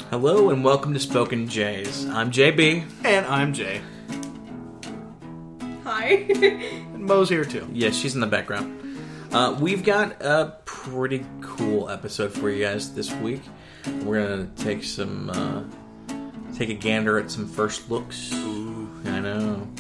Hello and welcome to Spoken Jays. I'm JB. And I'm Jay. Hi. And Mo's here too. Yes, she's in the background. We've got a pretty cool episode for you guys this week. We're going to take a gander at some first looks. Ooh, I know.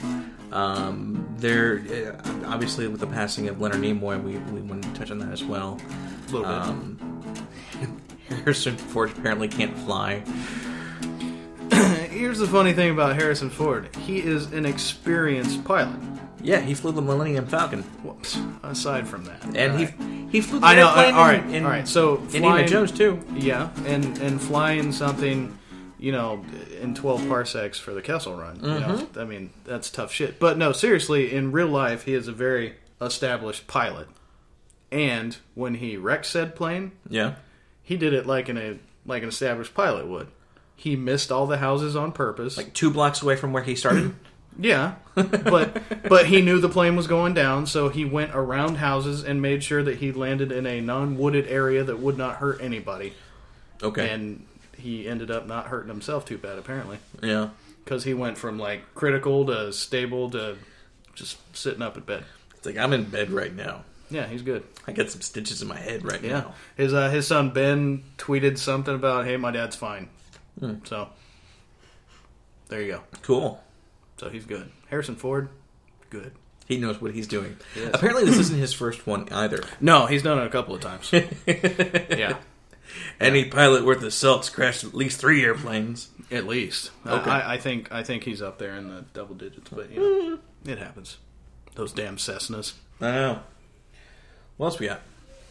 Obviously with the passing of Leonard Nimoy, we want to touch on that as well. A little bit. Harrison Ford apparently can't fly. Here's the funny thing about Harrison Ford. He is an experienced pilot. Yeah, he flew the Millennium Falcon. Whoops. Aside from that. And he flew the I know. airplane All right. So Indiana Jones too. Yeah, and flying something, in 12 parsecs for the Kessel Run. Mm-hmm. I mean, that's tough shit. But no, seriously, in real life, he is a very established pilot. And when he wrecked said plane, Yeah. he did it like an established pilot would. He missed all the houses on purpose. Like 2 blocks away from where he started. Yeah, but he knew the plane was going down, so he went around houses and made sure that he landed in a non-wooded area that would not hurt anybody. Okay. And he ended up not hurting himself too bad, apparently. Yeah. Because he went from, critical to stable to just sitting up in bed. It's like, I'm in bed right now. Yeah, he's good. I got some stitches in my head right now. His son Ben tweeted something about, hey, my dad's fine. So, there you go. Cool. So he's good. Harrison Ford, good. He knows what he's doing. Yes. Apparently this isn't his first one either. No, he's done it a couple of times. Yeah. Any pilot worth his salt's crashed at least 3 airplanes. At least. Okay. I think he's up there in the double digits, but it happens. Those damn Cessnas. I know. What else we got?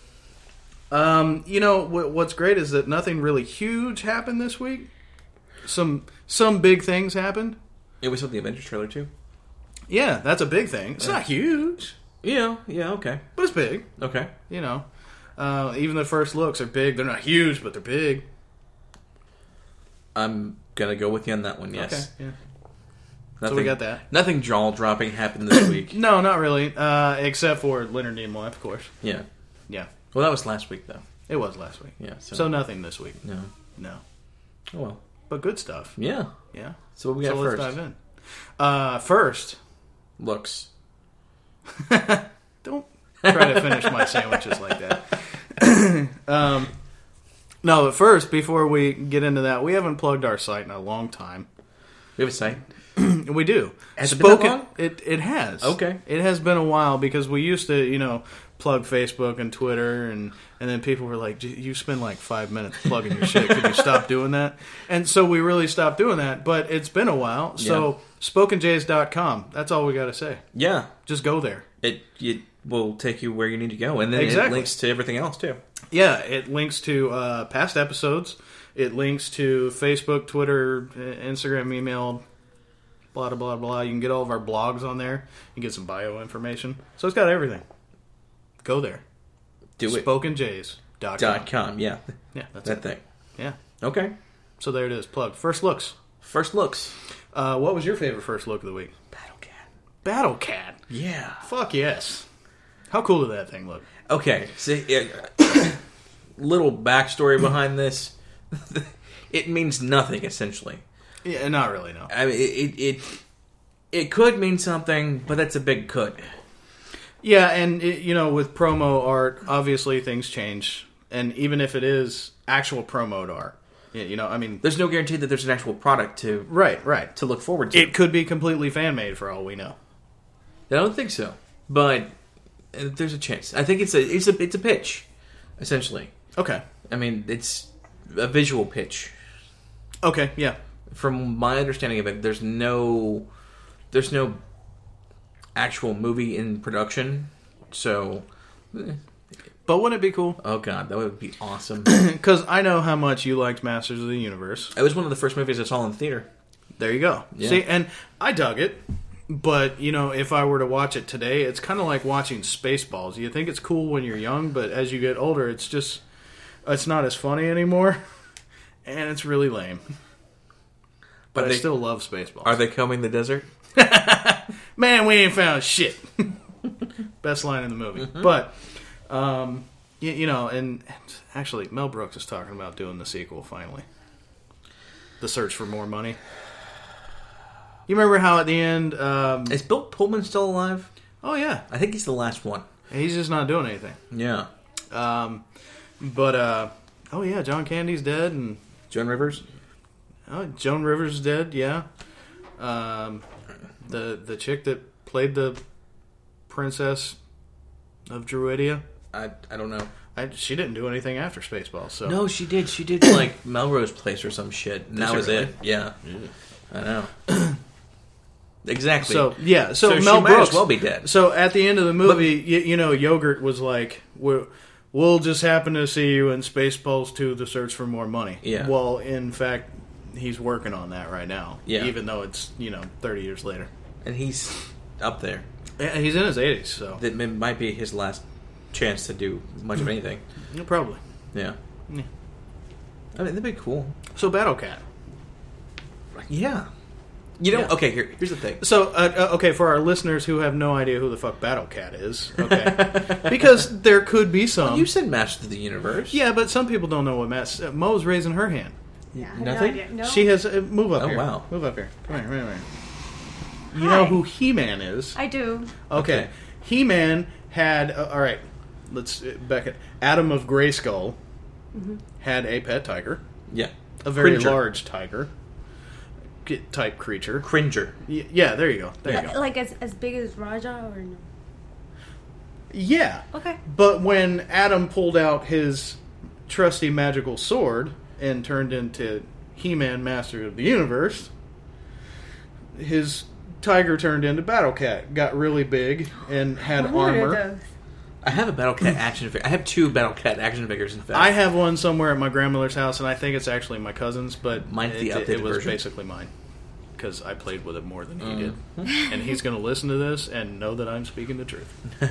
What's great is that nothing really huge happened this week. Some big things happened. Yeah, we saw the Avengers trailer too. Yeah, that's a big thing. It's not huge, Yeah, okay. but it's big. Okay. Even the first looks are big. They're not huge, but they're big. I'm going to go with you on that one, yes. Okay, yeah. Nothing, So we got that. Nothing jaw-dropping happened this week. No, not really. Except for Leonard Nimoy, of course. Yeah. Yeah. Well, that was last week, though. It was last week. Yeah. So nothing this week. No. No. Oh, well. But good stuff. Yeah. Yeah. So what we got So first? let's dive in. First. Looks. Don't try to finish my sandwiches like that. No, but first, before we get into that, we haven't plugged our site in a long time. We have a site. We do. Has it been that long? It has. Okay. It has been a while because we used to, plug Facebook and Twitter, and then people were like, you spend 5 minutes plugging your shit. Could you stop doing that? And so we really stopped doing that, but it's been a while. So, SpokenJays.com. That's all we got to say. Yeah. Just go there. It will take you where you need to go, and then it Exactly. links to everything else too. Yeah, it links to past episodes. It links to Facebook, Twitter, Instagram, email, blah, blah, blah, blah. You can get all of our blogs on there. You can get some bio information. So it's got everything. Go there. Do it. SpokenJays.com. Yeah. Yeah, that's That it. thing. Yeah. Okay. So there it is. Plug. First looks. First looks. What was your favorite first look of the week? Battle Cat. Yeah. Fuck yes. How cool did that thing look? Okay. See, little backstory behind this. It means nothing, essentially. Yeah, not really, no. I mean, it could mean something, but that's a big could. Yeah, and with promo art, obviously things change. And even if it is actual promo art, There's no guarantee that there's an actual product to right to look forward to. It could be completely fan made for all we know. I don't think so, but there's a chance. I think it's a pitch, essentially. Okay. I mean, it's a visual pitch. Okay. Yeah. From my understanding of it, there's no actual movie in production. So, But wouldn't it be cool? oh god, that would be awesome. Because I know how much you liked Masters of the Universe. It was one of the first movies I saw in the theater. There you go. Yeah. See, and I dug it. But, if I were to watch it today, it's kind of like watching Spaceballs. You think it's cool when you're young, but as you get older, it's not as funny anymore. And it's really lame. But I still love Spaceballs. Are they combing the desert? Man, we ain't found shit. Best line in the movie. Mm-hmm. But, and actually, Mel Brooks is talking about doing the sequel finally. The Search for More Money. You remember how at the end... Is Bill Pullman still alive? Oh, yeah. I think he's the last one. He's just not doing anything. Yeah. Oh, yeah, John Candy's dead, and... Joan Rivers? Oh, Joan Rivers is dead, yeah. The chick that played the Princess of Druidia. I don't know. She didn't do anything after Spaceballs, so... No, she did. She did, like, Melrose Place or some shit. And that was really? it. Yeah. I know. Exactly. So, yeah. So she Mel might Brooks... as well be dead. So, at the end of the movie, Yogurt was like, we'll just happen to see you in Spaceballs 2, The Search for More Money. Yeah. Well, in fact, he's working on that right now. Yeah. Even though it's, 30 years later. And he's up there. Yeah, he's in his 80s, so... That might be his last chance to do much of anything. Yeah, probably. Yeah. Yeah. I mean, that'd be cool. So, Battle Cat. Yeah. You know, Yeah. okay, here's the thing. So, okay, for our listeners who have no idea who the fuck Battle Cat is, okay, because there could be some. You said Master of the Universe. Yeah, but some people don't know what Mo's raising her hand. Yeah, I have Nothing? No idea. No. She has move up Oh, here. wow. Move up here. Come here. You Hi. know who He-Man is? I do. Okay. He-Man had all right. Let's back it. Adam of Grayskull had a pet tiger, Yeah. a very Cringer. large tiger type creature. Cringer. Yeah, there you go. There you go. Like as big as Raja or no? Yeah. Okay. But when Adam pulled out his trusty magical sword and turned into He-Man, Master of the Universe, his tiger turned into Battle Cat, got really big, and had What are armor. those? I have a Battle Cat action figure. I have 2 Battle Cat action figures, in fact. I have one somewhere at my grandmother's house, and I think it's actually my cousin's, but Mine's the it updated was version. basically mine. Because I played with it more than he did. And he's going to listen to this and know that I'm speaking the truth.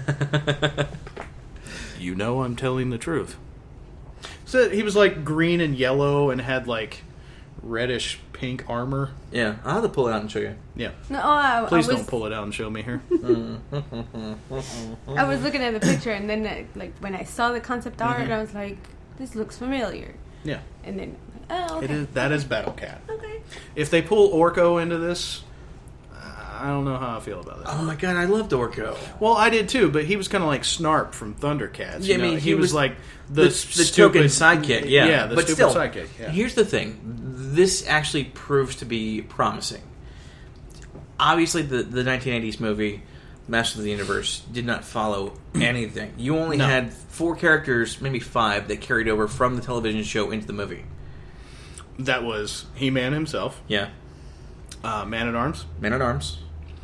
You know I'm telling the truth. So he was like green and yellow and had like reddish pink armor. Yeah, I'll have to pull it out and show you. Yeah. No, I Please was, don't pull it out and show me here. I was looking at the picture, and then like when I saw the concept art, Mm-hmm. I was like, "This looks familiar." Yeah. And then, oh, okay. That is Battle Cat. Okay. If they pull Orko into this, I don't know how I feel about that. Oh my god, I loved Orko. Well, I did too, but he was kind of like Snarp from Thundercats. Yeah, I mean, he he was was like The token sidekick, yeah. Yeah, the but stupid still, sidekick. Yeah. Here's the thing. This actually proves to be promising. Obviously, the 1980s movie, Master of the Universe, did not follow anything. You only No. had 4 characters, maybe 5, that carried over from the television show into the movie. That was He-Man himself, Yeah. Man-at-Arms, Man-at-Arms,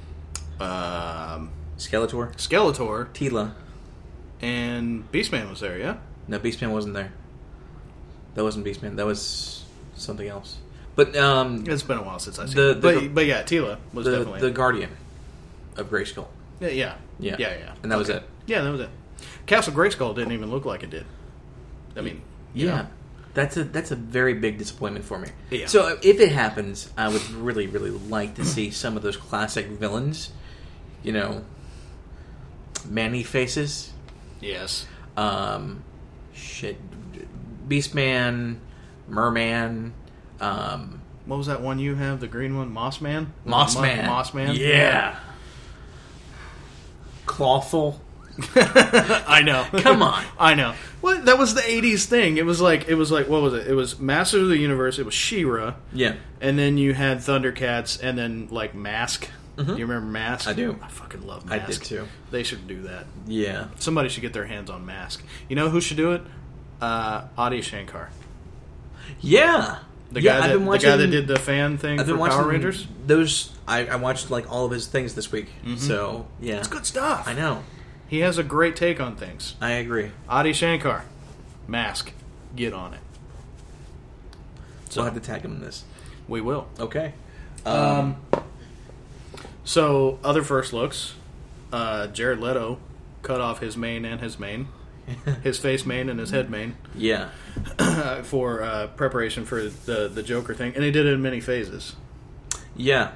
Skeletor, Skeletor, Tila. and Beastman was there, yeah? No, Beastman wasn't there. That wasn't Beastman. That was something else. But It's been a while since I've seen The- it. the- But yeah, Tila was definitely the Guardian of Grayskull. Yeah. Yeah. And that was it. Yeah, that was it. Castle Grayskull didn't even look like it did. I mean, you Yeah. know. That's a very big disappointment for me. Yeah. So if it happens, I would really, really like to see some of those classic villains. You know, Manny faces. Yes. Shit. Beastman, Merman, What was that one you have? The green one? Mossman? Mossman. Mossman? Yeah. Clawful. I know. Come on. I know. Well, that was the 80s thing. It was like what was it? It was Masters of the Universe, it was She-Ra, Yeah. and then you had Thundercats, and then like Mask. Do you remember Mask? I do. I fucking love I Mask. did too. They should do that. Yeah. Somebody should get their hands on Mask. You know who should do it? Adi Shankar. Yeah. The Yeah, guy I've that been watching, the guy that did the fan thing I've for been watching Power Rangers. Those. I watched like all of his things this week. So yeah, It's good stuff. I know. He has a great take on things. I agree. Adi Shankar, Mask, get on it. So I'll have to tag him in this. We will. Okay. So, other first looks. Jared Leto cut off his mane and his mane. His face mane and his head mane. Yeah. For preparation for the Joker thing. And he did it in many phases. Yeah.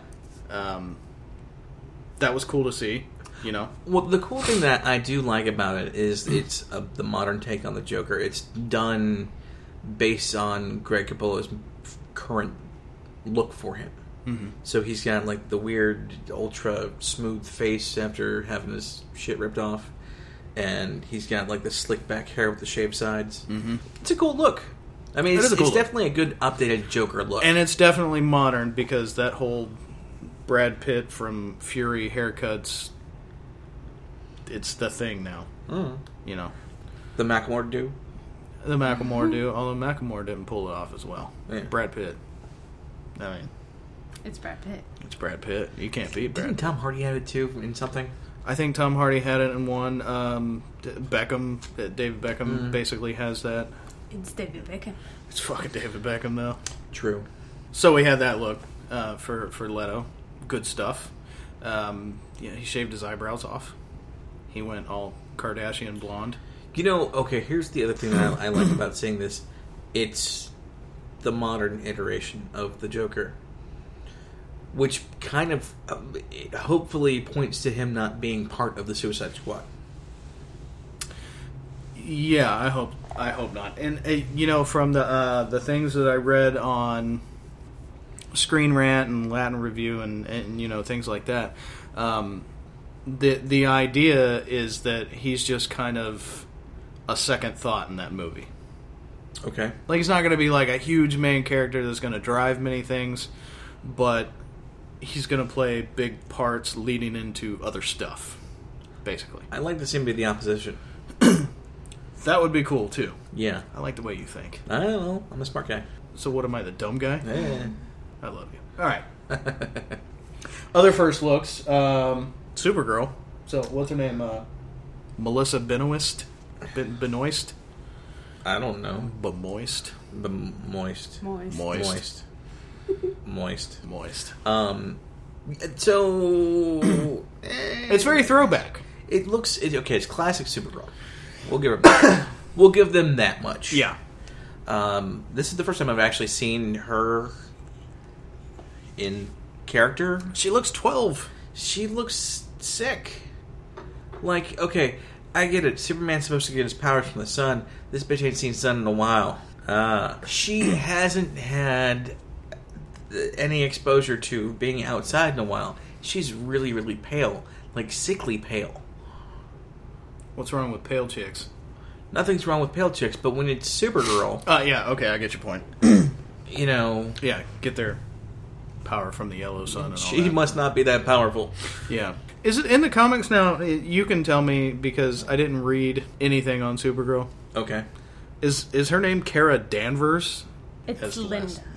That was cool to see, you know. Well, the cool thing that I do like about it is it's the modern take on the Joker. It's done based on Greg Capullo's current look for him. Mm-hmm. So he's got like the weird, ultra smooth face after having his shit ripped off, and he's got like the slick back hair with the shaved sides. Mm-hmm. It's a cool look. I mean, it's look. definitely a good updated Joker look. And it's definitely modern because that whole Brad Pitt from Fury haircuts, it's the thing now. Mm. You know, The Macklemore do. the Macklemore do, although Macklemore didn't pull it off as well. Yeah. Brad Pitt. I mean, It's Brad Pitt. it's Brad Pitt. You can't beat Brad Didn't Pitt. Tom Hardy have it too in something? I think Tom Hardy had it in one. Beckham, David Beckham basically has that. It's David Beckham. It's fucking David Beckham, though. True. So we had that look for Leto. Good stuff. He shaved his eyebrows off. He went all Kardashian blonde. You know, okay, here's the other thing that I like about seeing this. It's the modern iteration of the Joker, which kind of hopefully points to him not being part of the Suicide Squad. Yeah, I hope not. And from the things that I read on Screen Rant and Latin Review and things like that, the idea is that he's just kind of a second thought in that movie. Okay. Like, he's not going to be like a huge main character that's going to drive many things, but he's going to play big parts leading into other stuff, basically. I'd like to see him be the opposition. That would be cool, too. Yeah. I like the way you think. I don't know. I'm a smart guy. So what am I, the dumb guy? Yeah. I love you. All right. Other first looks. Supergirl. So what's her name? Melissa Benoist? Benoist? I don't know. Bemoist? Moist. Moist. Moist. Moist. So... It's very throwback. It looks... okay, it's classic Supergirl. We'll give her... we'll give them that much. Yeah. This is the first time I've actually seen her in character. She looks 12. She looks sick. Like, okay, I get it. Superman's supposed to get his powers from the sun. This bitch ain't seen sun in a while. She hasn't had any exposure to being outside in a while. She's really, really pale. Like, sickly pale. What's wrong with pale chicks? Nothing's wrong with pale chicks, but when it's Supergirl, Yeah, okay, I get your point. you know... Yeah, get their power from the yellow sun and all She that. must not be that powerful. Yeah. Is it in the comics now? You can tell me, because I didn't read anything on Supergirl. Okay. Is her name Kara Danvers? It's As Linda. last-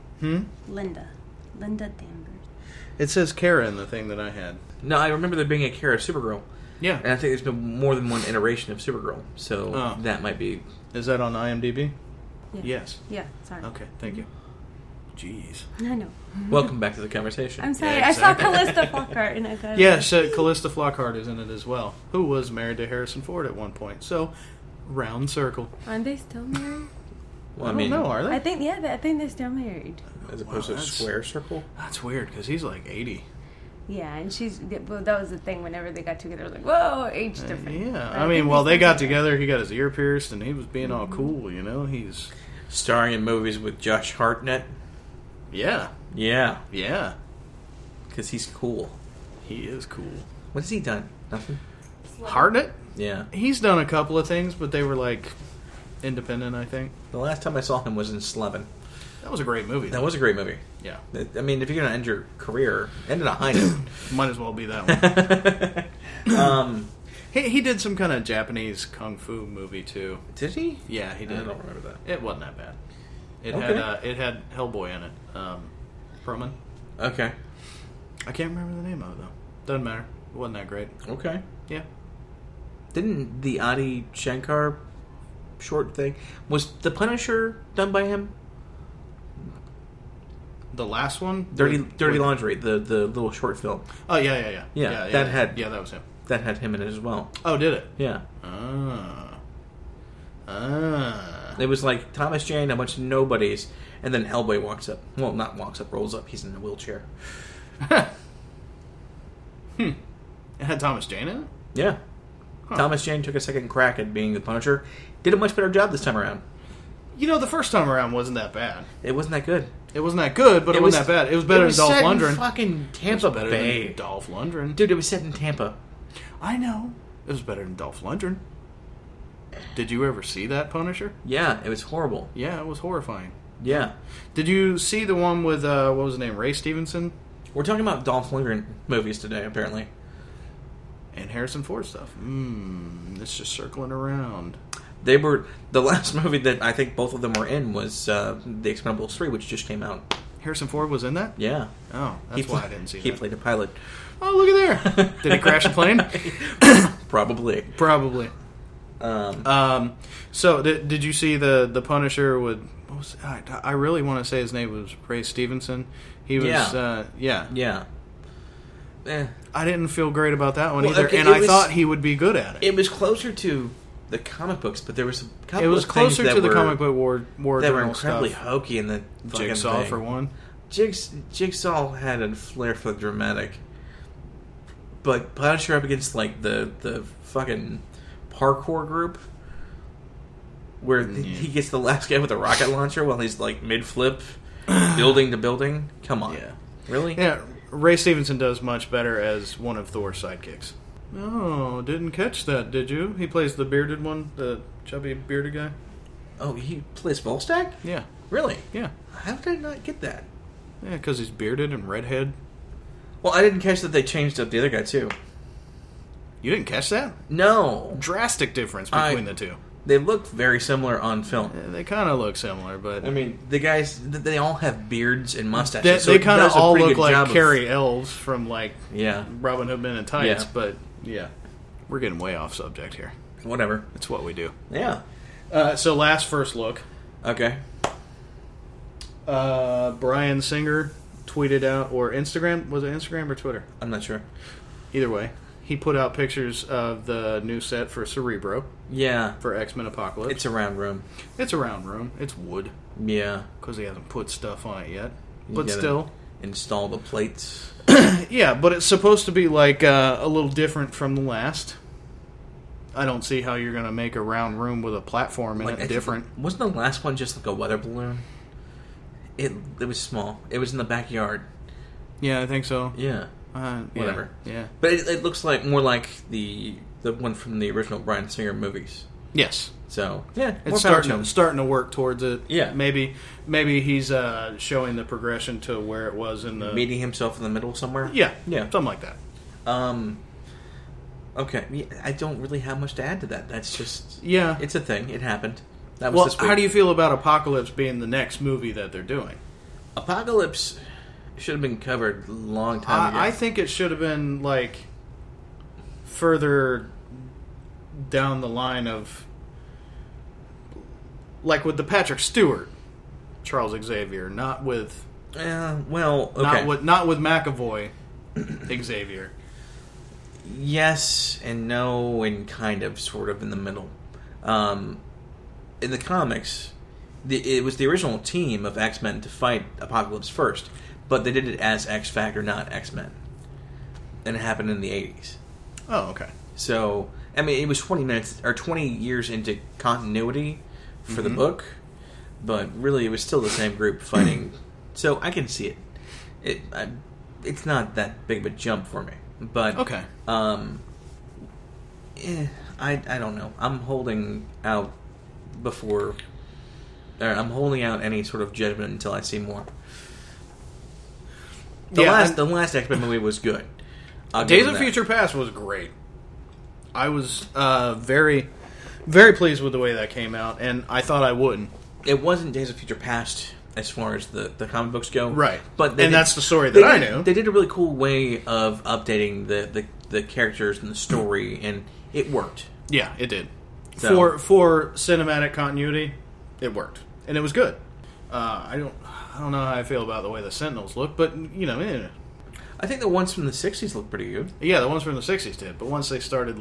Linda Danvers. It says Kara in the thing that I had. No, I remember there being a Kara Supergirl. Yeah. And I think there's been more than one iteration of Supergirl. So Oh. that might be... Is that on IMDb? Yeah. Yes. Yeah, sorry. Okay, thank you. Jeez. I know. Welcome back to the conversation. I'm sorry. Yeah, exactly. I saw Callista Flockhart and I got Yes, Callista Flockhart is in it as well, who was married to Harrison Ford at one point. So, round circle. Aren't they still married? Well, I don't know, are they? I think I think they're still married. as opposed to a that's- square circle. That's weird, because he's like 80. Yeah, and well, that was the thing. Whenever they got together, it was like, whoa, age difference. Yeah, But I mean, think while they still got together, he got his ear pierced, and he was being all cool, you know? He's... Starring in movies with Josh Hartnett. Yeah. Yeah, Yeah. because he's cool. He is cool. What has he done? Nothing? Hartnett? Yeah. He's done a couple of things, but they were, like, independent, I think. The last time I saw him was in Slevin. That was a great movie. That was a great movie. Yeah. I mean, if you're going to end your career, end on a high note. Might as well be that one. Did He did some kind of Japanese kung fu movie too. he? Yeah, he I did. don't remember that. It wasn't that bad. It had Hellboy in it. Perlman. Okay. I can't remember the name of it though. Doesn't matter. It wasn't that great. Okay. Yeah. Didn't the Adi Shankar short thing... Was The Punisher done by him? The last one, Dirty With- Laundry, the little short film. Oh yeah. Yeah, that had- that was him. That had him in it as well. Oh, did it? Yeah. It was like Thomas Jane, a bunch of nobodies, and then Hellboy walks up. Well, not walks up, rolls up. He's in a wheelchair. It had Thomas Jane in it. Yeah. Huh. Thomas Jane took a second crack at being the Punisher. Did a much better job this time around. You know, the first time around wasn't that bad. It wasn't that good. It wasn't that good, but it wasn't that bad. It was better than Dolph set in Lundgren. fucking Tampa better Bay. than Dolph Lundgren. Dude, it was set in Tampa. I know. It was better than Dolph Lundgren. Did you ever see that Punisher? Yeah, it was horrible. Yeah, it was horrifying. Yeah. Did you see the one with, what was his name, Ray Stevenson? We're talking about Dolph Lundgren movies today, apparently. And Harrison Ford stuff. It's just circling around. They were... The last movie that I think both of them were in was The Expendables 3, which just came out. Harrison Ford was in that? Yeah. Oh, that's why I didn't see that. He played a pilot. Oh, look at there. Did he crash a plane? Probably. Probably. So, did you see the Punisher with... What was, I really want to say his name was Ray Stevenson. He was... Yeah. I didn't feel great about that one Well, either, okay, and I thought he would be good at it. It was closer to the comic books, but there was a couple It was of things closer to the comic book war that were journal incredibly stuff. hokey in the fucking Jigsaw, thing. for one. Jigsaw had a flair for the dramatic, but Punisher up against like the fucking parkour group, where he gets the last guy with a rocket launcher while he's like mid flip, building to building. Come on, Yeah. Really? Yeah, Ray Stevenson does much better as one of Thor's sidekicks. Oh, didn't catch that, did you? He plays the bearded one, the chubby bearded guy. Oh, he plays Volstagg? Yeah, Really? yeah. How did I not get that? Yeah, because he's bearded and redhead. Well, I didn't catch that they changed up the other guy too. You didn't catch that? No, Drastic difference between the two. they look very similar on film. Yeah, they kind of look similar, but I mean, the guys, they all have beards and mustaches. they so kind of it does a all pretty look good like job of- Carrie Elves from like Yeah, Robin Hood Men in Tights. Yeah. But yeah, we're getting way off subject here. whatever. It's what we do. Yeah. So last first look, Okay. Bryan Singer tweeted out, or Instagram, was it Instagram or Twitter? I'm not sure. Either way, he put out pictures of the new set for Cerebro Yeah. for X-Men Apocalypse. It's a round room. It's a round room. It's wood Yeah. because he hasn't put stuff on it yet. You But gotta still, install the plates. yeah. But it's supposed to be like a little different from the last. I don't see how you're going to make a round room with a platform in I it think- different. Wasn't the last one just like a weather balloon? It was small. It was in the backyard. Yeah, I think so. Yeah. Whatever. Yeah. But it looks like more like the one from the original Bryan Singer movies. Yes. So yeah, more It's power to him. starting to work towards it. Yeah. Maybe he's showing the progression to where it was in the Meeting himself in the middle somewhere. Yeah. Yeah. Something like that. Okay. Yeah, I don't really have much to add to that. That's just Yeah. it's a thing. It happened. That was Well, this week. how do you feel about Apocalypse being the next movie that they're doing? Apocalypse should have been covered a long time ago. I think it should have been like further down the line of like with the Patrick Stewart Charles Xavier, not with well, okay. not with McAvoy Xavier. Yes and no, and kind of, sort of in the middle. In the comics, it was the original team of X-Men to fight Apocalypse first, but they did it as X-Factor, not X-Men. And it happened in the 80s. Oh, okay. So, I mean, it was 20 years into continuity for the book, but really it was still the same group fighting. So I can see it. It's not that big of a jump for me. But Okay. I don't know. I'm holding out I'm holding out any sort of judgment until I see more. The last X-Men movie was good. Days of Future Past was great. I was very, very pleased with the way that came out, and I thought I wouldn't. It wasn't Days of Future Past as far as the comic books go, Right. But that's the story that I knew. They did a really cool way of updating the characters and the story, and it worked. Yeah, it did. So- For cinematic continuity, it worked, and it was good. I don't know how I feel about the way the Sentinels look, but I think the ones from the 60s look pretty good. yeah, the ones from the '60s did. But once they started,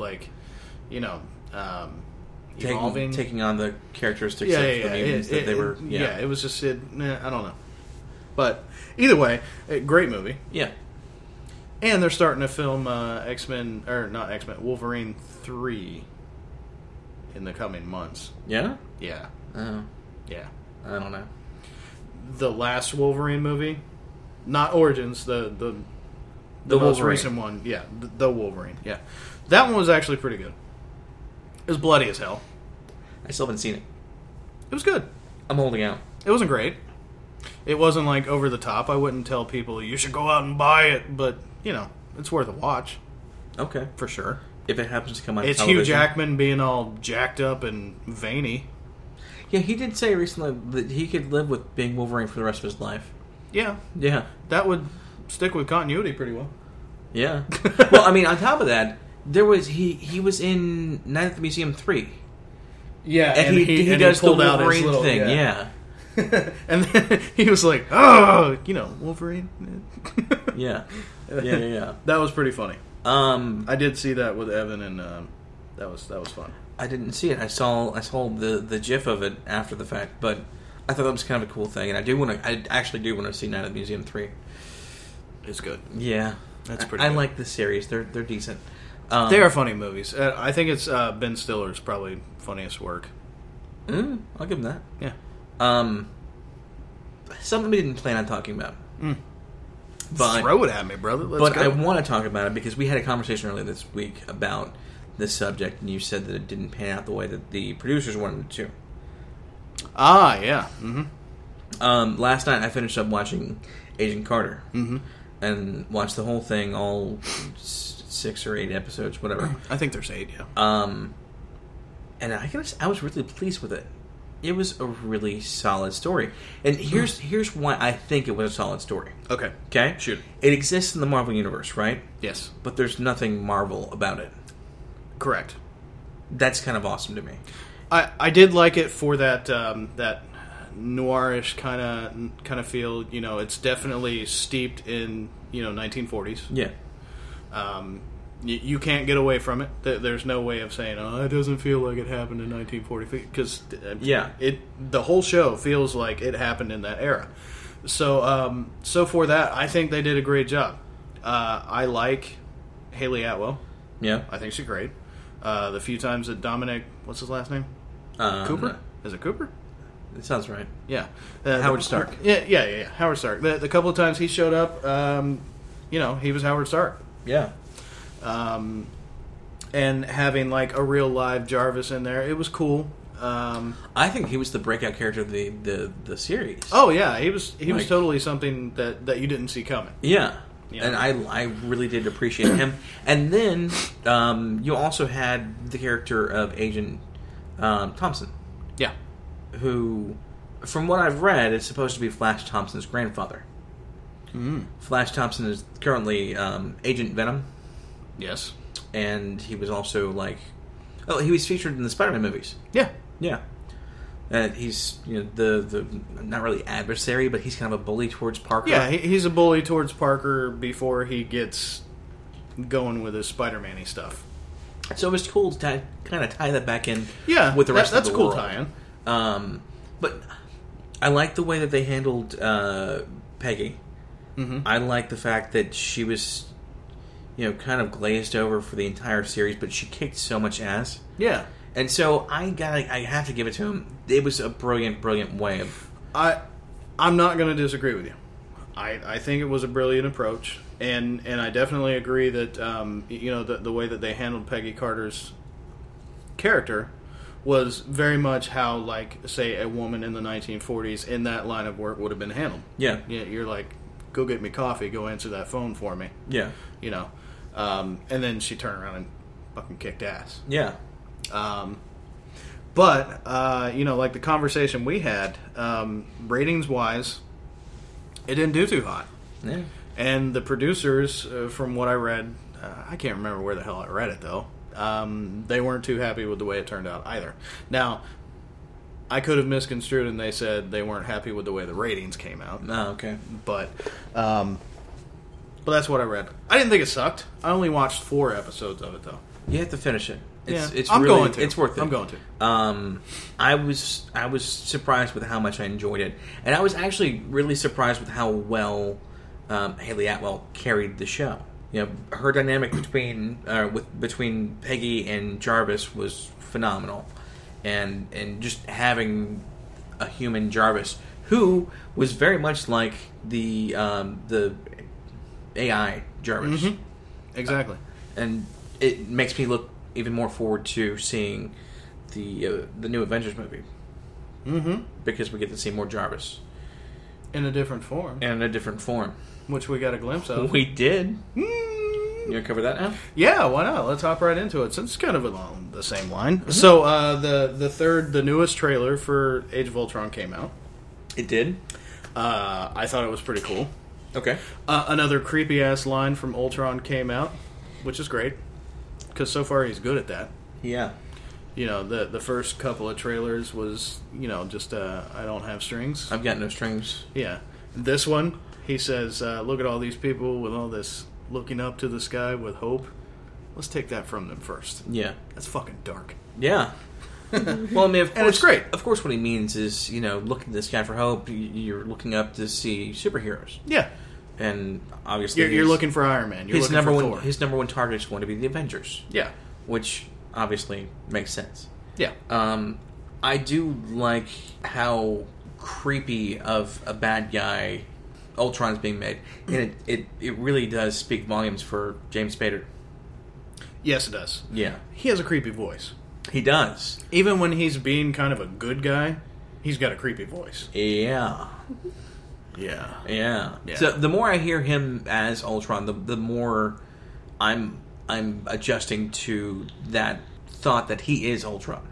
evolving, Taking on the characteristics of the mutants that they were. Yeah, it was just I don't know. But either way, great movie. yeah. And they're starting to film Wolverine 3 in the coming months. Yeah? Yeah. Oh, Yeah. I don't know. the last Wolverine movie, not Origins, the most Wolverine. recent one. Yeah, the Wolverine. Yeah, that one was actually pretty good. It was bloody as hell. I still haven't seen it. It was good. I'm holding out. It wasn't great. It wasn't like over the top. I wouldn't tell people you should go out and buy it, but it's worth a watch Okay. for sure. If it happens to come on It's television. Hugh Jackman being all jacked up and veiny. Yeah, he did say recently that he could live with being Wolverine for the rest of his life. Yeah, Yeah. that would stick with continuity pretty well. Yeah. Well, I mean, on top of that, there was he was in Night at the Museum 3. Yeah, And he does the Wolverine thing, yeah. And then he was like, "Oh, Wolverine." Yeah. Yeah. That was pretty funny. I I did see that with Evan, and that was fun. didn't see it. I saw the GIF of it after the fact, but I thought that was kind of a cool thing, and I actually do want to see Night at the Museum 3. It's good. Yeah. That's pretty I good. like the series. They're decent. They are funny movies. I think it's Ben Stiller's probably funniest work. I'll give them that. Yeah. Something we didn't plan on talking about. But Throw it at me, brother. Let's but go. I want to talk about it because we had a conversation earlier this week about this subject, and you said that it didn't pan out the way that the producers wanted it to. Yeah. Mm-hmm. Last night I finished up watching Agent Carter and watched the whole thing, all 6 or 8 episodes, whatever. I think there's 8, yeah. And I was really pleased with it. It was a really solid story. And here's why I think it was a solid story. Okay. Okay? Shoot. It exists in the Marvel Universe, right? Yes. But there's nothing Marvel about it. Correct. That's kind of awesome to me. I did like it for that that noirish kind of feel. It's definitely steeped in 1940s. Yeah. You can't get away from it. There's no way of saying, "Oh, it doesn't feel like it happened in 1940," because the whole show feels like it happened in that era. So for that, I think they did a great job. I like Haley Atwell. Yeah. I think she's great. The few times that Dominic, what's his last name? Cooper? Is it Cooper? It sounds right. Yeah. Howard Stark. Yeah. Howard Stark. The couple of times he showed up, he was Howard Stark. Yeah. And having like a real live Jarvis in there, it was cool. I think he was the breakout character of the series. Oh yeah, he was Like- totally something that you didn't see coming. Yeah. Yeah. And I really did appreciate him. And then you also had the character of Agent Thompson, Yeah. who, from what I've read, is supposed to be Flash Thompson's grandfather. Flash Thompson is currently Agent Venom, Yes. and he was also he was featured in the Spider-Man movies. Yeah. Yeah. He's the not really adversary, but he's kind of a bully towards Parker. Yeah, he's a bully towards Parker before he gets going with his Spider-Man-y stuff. So it was cool to kind of tie that back in. Yeah, with the rest that's of a the cool world. tie-in. But I like the way that they handled Peggy. Mm-hmm. I like the fact that she was, kind of glazed over for the entire series, but she kicked so much ass. Yeah. And so I have to give it to him. It was a brilliant, brilliant way of. I'm not going to disagree with you. I think it was a brilliant approach, and I definitely agree that the way that they handled Peggy Carter's character was very much how, like, say, a woman in the 1940s in that line of work would have been handled. Yeah. You're like, go get me coffee, go answer that phone for me. Yeah. And then she turned around and fucking kicked ass. Yeah. But like the conversation we had, ratings wise, it didn't do too hot. Yeah. And the producers, from what I read, I can't remember where the hell I read it though. They weren't too happy with the way it turned out either. Now, I could have misconstrued, and they said they weren't happy with the way the ratings came out. Oh, okay. But that's what I read. I didn't think it sucked. I only watched 4 episodes of it though. You have to finish it. It's I'm really, going to. It's worth it. I'm going to. I was surprised with how much I enjoyed it, and I was actually really surprised with how well Haley Atwell carried the show. Her dynamic between Peggy and Jarvis was phenomenal, and just having a human Jarvis who was very much like the AI Jarvis. Mm-hmm. Exactly. And it makes me look even more forward to seeing the new Avengers movie. Mm-hmm. Because we get to see more Jarvis. In a different form. And in a different form. Which we got a glimpse of. We did. You want to cover that now? Yeah, why not? Let's hop right into it. Since it's kind of along the same line. Mm-hmm. So, the newest trailer for Age of Ultron came out. It did. I thought it was pretty cool. Okay. Another creepy-ass line from Ultron came out, which is great. Because so far he's good at that. Yeah. You know, the first couple of trailers was, just I don't have strings. I've got no strings. Yeah. This one, he says, look at all these people with all this looking up to the sky with hope. Let's take that from them first. Yeah. That's fucking dark. Yeah. Well, I mean, of course, and it's great. Of course, what he means is, looking to the sky for hope. You're looking up to see superheroes. Yeah. And obviously, you're looking for Iron Man. You're his looking number for one. Thor. His number one target is going to be the Avengers. Yeah. Which obviously makes sense. Yeah. I do like how creepy of a bad guy Ultron's being made, and it really does speak volumes for James Spader. Yes, it does. Yeah, he has a creepy voice. He does. Even when he's being kind of a good guy, he's got a creepy voice. Yeah. Yeah. So the more I hear him as Ultron, the more I'm adjusting to that thought that he is Ultron.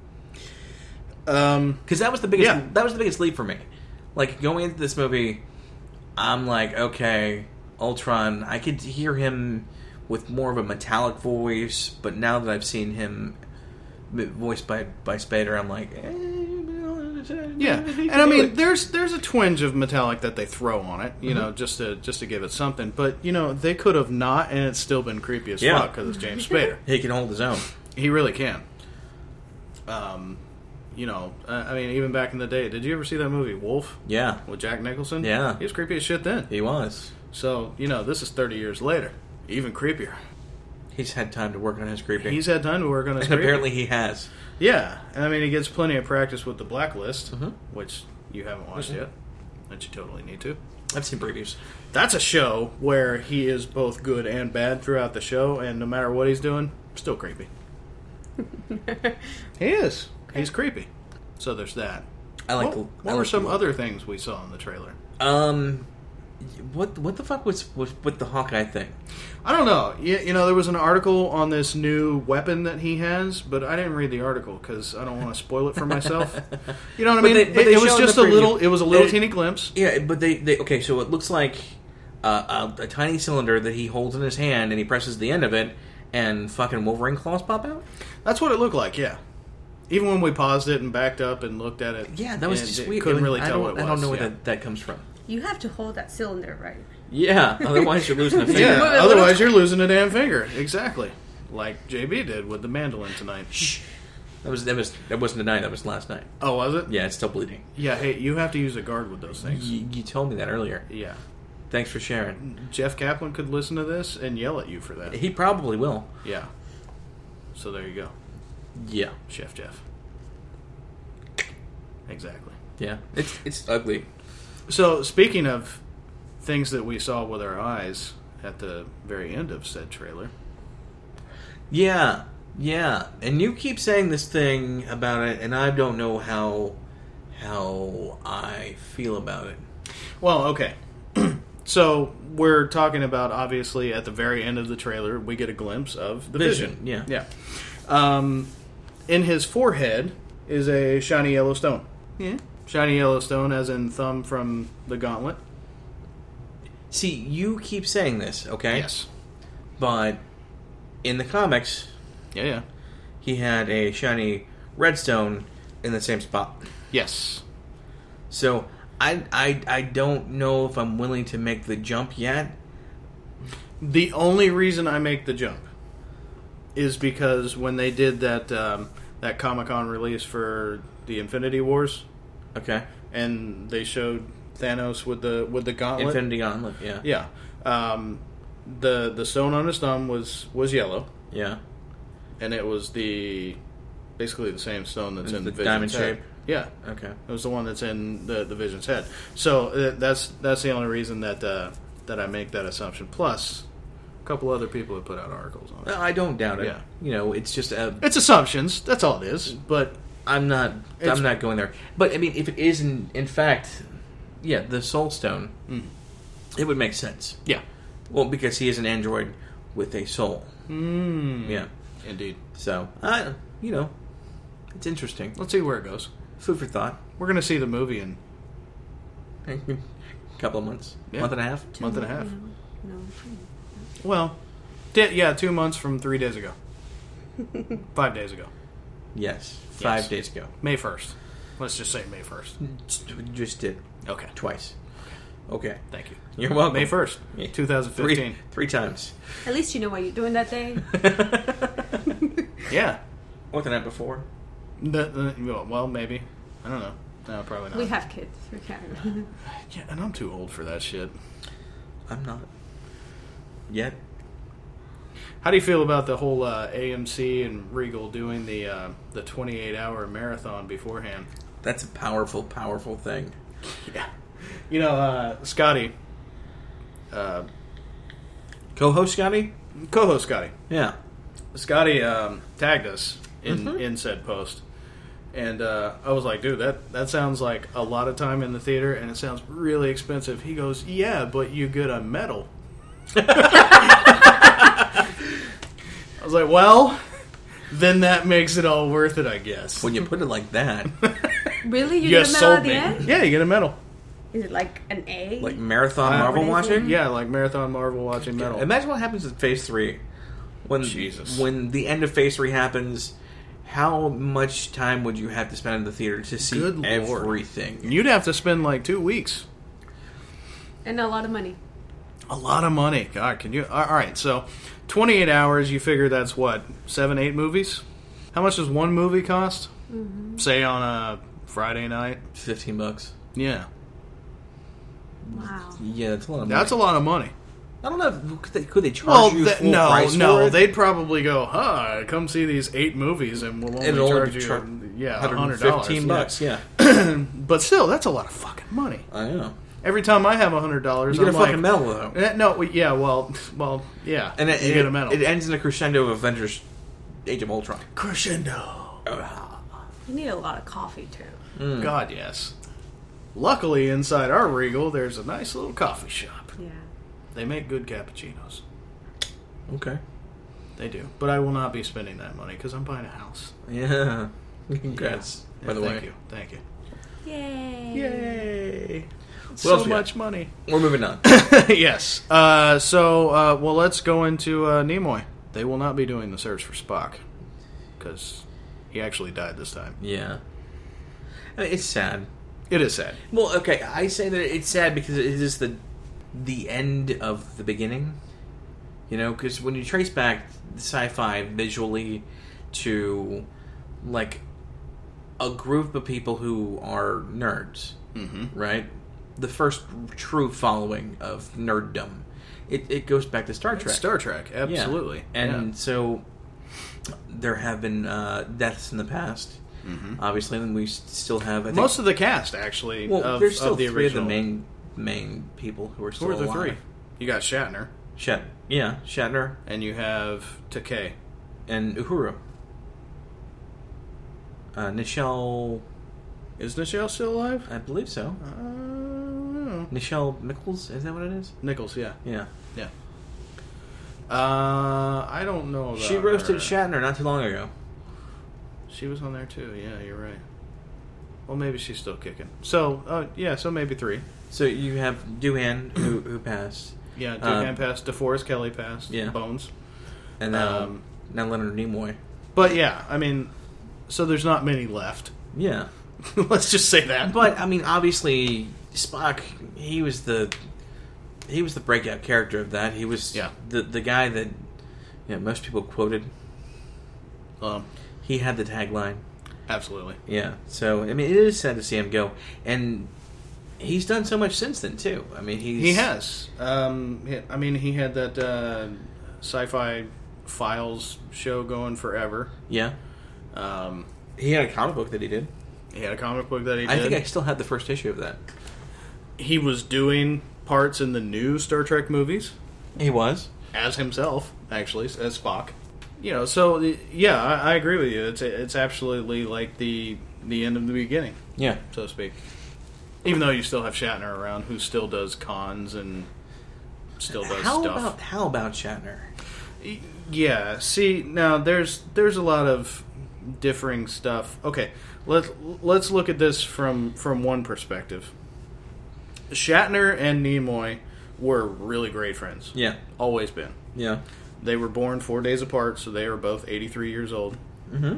Because that was the biggest. That was the biggest leap for me. Like going into this movie, I'm like, okay, Ultron. I could hear him with more of a metallic voice, but now that I've seen him voiced by Spader, I'm like, yeah. And I mean, there's a twinge of metallic that they throw on it, just to give it something. But they could have not, and it's still been creepy as fuck because it's James Spader. He can hold his own. He really can. I mean, even back in the day, did you ever see that movie Wolf? Yeah, with Jack Nicholson. Yeah, he was creepy as shit then. He was. So this is 30 years later, even creepier. He's had time to work on his creepy. He's had time to work on his creepy. Apparently he has. Yeah, and I mean, he gets plenty of practice with The Blacklist, which you haven't watched yet, that you totally need to. I've seen previews. That's a show where he is both good and bad throughout the show, and no matter what he's doing, still creepy. He is. Okay. He's creepy. So there's that. What were some other things we saw in the trailer? What the fuck was with the Hawkeye thing? I don't know. There was an article on this new weapon that he has, but I didn't read the article because I don't want to spoil it for myself. You know what I mean? It was just a little. It was a little teeny glimpse. Yeah, but they okay. So it looks like a tiny cylinder that he holds in his hand, and he presses the end of it, and fucking Wolverine claws pop out. That's what it looked like. Yeah. Even when we paused it and backed up and looked at it, yeah, that was just weird. Couldn't really tell what it was. I don't know where that comes from. You have to hold that cylinder right. Yeah, otherwise you're losing a finger. Yeah, otherwise you're losing a damn finger. Exactly, like JB did with the mandolin tonight. Shh. That wasn't tonight. That was last night. Oh, was it? Yeah, it's still bleeding. Yeah, hey, you have to use a guard with those things. You told me that earlier. Yeah. Thanks for sharing. Jeff Kaplan could listen to this and yell at you for that. He probably will. Yeah. So there you go. Yeah, Chef Jeff. Exactly. Yeah, it's ugly. So, speaking of things that we saw with our eyes at the very end of said trailer. Yeah. And you keep saying this thing about it, and I don't know how I feel about it. Well, okay. So, we're talking about, obviously, at the very end of the trailer, we get a glimpse of the Vision. Yeah. In his forehead is a shiny yellow stone. Yeah. Shiny yellow stone, as in thumb from the gauntlet. See, you keep saying this, okay? Yes. But in the comics, yeah, he had a shiny red stone in the same spot. Yes. So I don't know if I'm willing to make the jump yet. The only reason I make the jump is because when they did that Comic-Con release for the Infinity Wars, okay, and they showed Thanos with the gauntlet, Infinity Gauntlet, yeah. The stone on his thumb was yellow, yeah, and it was the basically the same stone that's Is in the Vision's diamond head. shape? Yeah, Okay. it was the one that's in the Vision's head. So that's the only reason that I make that assumption. Plus, a couple other people have put out articles on it. I don't doubt it. Yeah. You know, it's just It's assumptions. That's all it is. But I'm not going there. But I mean, if it is in fact, yeah, the Soul Stone, it would make sense. yeah, Well, because he is an android with a soul. Yeah. indeed. So, it's interesting. Let's see where it goes. Food for thought. We're gonna see the movie in A couple of months, Yeah. month and a half. month and a half. No. Well, 2 months from 3 days ago. 5 days ago. Yes, Yes. 5 days ago. May 1st. Let's just say May 1st. Just did Okay. twice. Okay, Thank you. you're welcome. May 1st, Yeah. 2015. Three times. At least you know what you're doing that day. Yeah. What the night before? Well, maybe. I don't know. No, probably not. We have kids. We can't. Yeah, and I'm too old for that shit. I'm not yet. How do you feel about the whole AMC and Regal doing the 28-hour marathon beforehand? That's a powerful, powerful thing. Yeah. You know, Scotty, Co-host Scotty? co-host Scotty. Yeah. Scotty tagged us in said post. And I was like, dude, that sounds like a lot of time in the theater, and it sounds really expensive. He goes, yeah, but you get a medal. I was like, well, then that makes it all worth it, I guess. When you put it like that, Really? You You get a medal at sold the me. end? Yeah, you get a medal. Is it like an A? like marathon Marvel what is it? watching. Yeah, like Marathon Marvel watching medal. Imagine what happens in Phase 3 when Jesus. when the end of Phase 3 happens. How much time would you have to spend in the theater to see Good Lord. everything? You'd have to spend like 2 weeks. And a lot of money. A lot of money. God, can you? All right, so 28 hours, you figure that's what, 7, 8 movies? How much does one movie cost? Say on a Friday night? $15. Yeah. Wow. Yeah, that's a lot of money. That's a lot of money. I don't know. Could they charge you full price for it? They'd probably go, come see these 8 movies and we'll only It'll charge only you, be $100. $115. Yeah, But still, that's a lot of fucking money. I know. Every time I have $100, You get I'm a like, fucking medal though, No, yeah, well, yeah, and you get a medal. It ends in a crescendo of Avengers: Age of Ultron. Crescendo. You need a lot of coffee, too. God, yes. Luckily, inside our Regal, there's a nice little coffee shop. Yeah. They make good cappuccinos. Okay. They do. But I will not be spending that money because I'm buying a house. Yeah. Congrats. Yeah, By the way, Thank you. Yay. Yay. else So we got? much money. we're moving on. Yes. Well, let's go into Nimoy. They will not be doing the search for Spock because he actually died this time. Yeah. I mean, it's sad. It is sad. Well, okay, I say that it's sad because it is the end of the beginning. You know, because when you trace back the sci-fi visually to, like, a group of people who are nerds, right? The first true following of nerddom. It goes back to Star Trek. Star Trek, absolutely. Yeah. And so there have been deaths in the past. Obviously, and we still have, I think, Most of the cast, actually, well, of, there's still of the three original. of the main people who are still Who are the alive. 3? You got Shatner, Shatner and you have Takei. and Uhura. Nichelle, Is Nichelle still alive? I believe so. I don't know. Nichelle Nichols, is that what it is? Nichols, yeah. Yeah. Yeah. I don't know about She roasted her. Shatner not too long ago. She was on there too, yeah, you're right. Well, maybe she's still kicking. So, so maybe 3. So you have Doohan, who passed, Yeah, Duhan passed, DeForest Kelly passed, yeah. Bones. and now Leonard Nimoy. But yeah, I mean, so there's not many left. Yeah. Let's just say that. But I mean, obviously, Spock. He was the breakout character of that. He was the guy that most people quoted. He had the tagline. Absolutely. Yeah. So I mean, it is sad to see him go, and he's done so much since then too. I mean, He has. He had Sci-Fi Files show going forever. Yeah. He had a comic book that he did. He had a comic book that he did. I think I still had the first issue of that. He was doing parts in the new Star Trek movies He was. as himself, actually, as Spock. You know, so yeah, I agree with you. It's absolutely like the end of the beginning, Yeah. so to speak. Even though you still have Shatner around, who still does cons and still does stuff. How about Shatner? Yeah. See, now there's a lot of differing stuff. Okay, let's look at this from one perspective. Shatner and Nimoy were really great friends. Yeah. Always been. Yeah. They were born 4 days apart, so they were both 83 years old. Mm-hmm.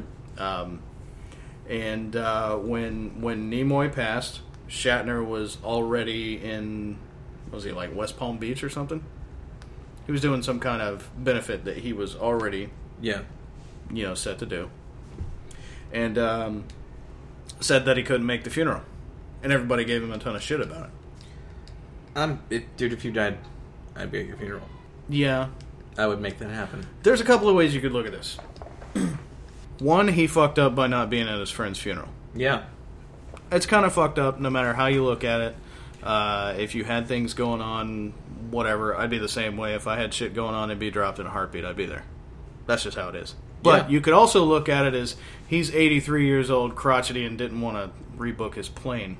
And when Nimoy passed, Shatner was already in, was he like West Palm Beach or something? He was doing some kind of benefit that he was already, Yeah. set to do. And said that he couldn't make the funeral. And everybody gave him a ton of shit about it. Dude, if you died, I'd be at your funeral. Yeah. I would make that happen. There's a couple of ways you could look at this. One, he fucked up by not being at his friend's funeral. Yeah. It's kind of fucked up no matter how you look at it. If you had things going on, whatever, I'd be the same way. If I had shit going on, it'd be dropped in a heartbeat. I'd be there. That's just how it is. But Yeah. you could also look at it as he's 83 years old, crotchety, and didn't want to rebook his plane.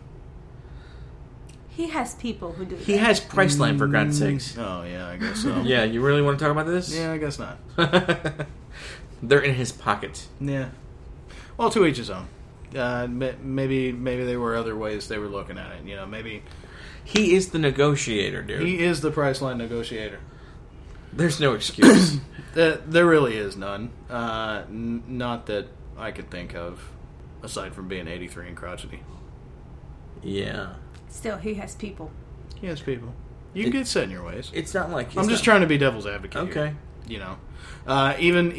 He has people who do that. He has Priceline, for God's sakes. Oh, yeah, I guess so. Yeah, you really want to talk about this? Yeah, I guess not. They're in his pocket. Yeah. Well, to each his own. Maybe there were other ways they were looking at it. Maybe He is the negotiator, dude. he is the Priceline negotiator. There's no excuse. There really is none. Not that I could think of, aside from being 83 and crotchety. Yeah. Still, he has people. Yes, people. You can get set in your ways. It's not like... I'm just trying to be devil's advocate. Okay. Here, even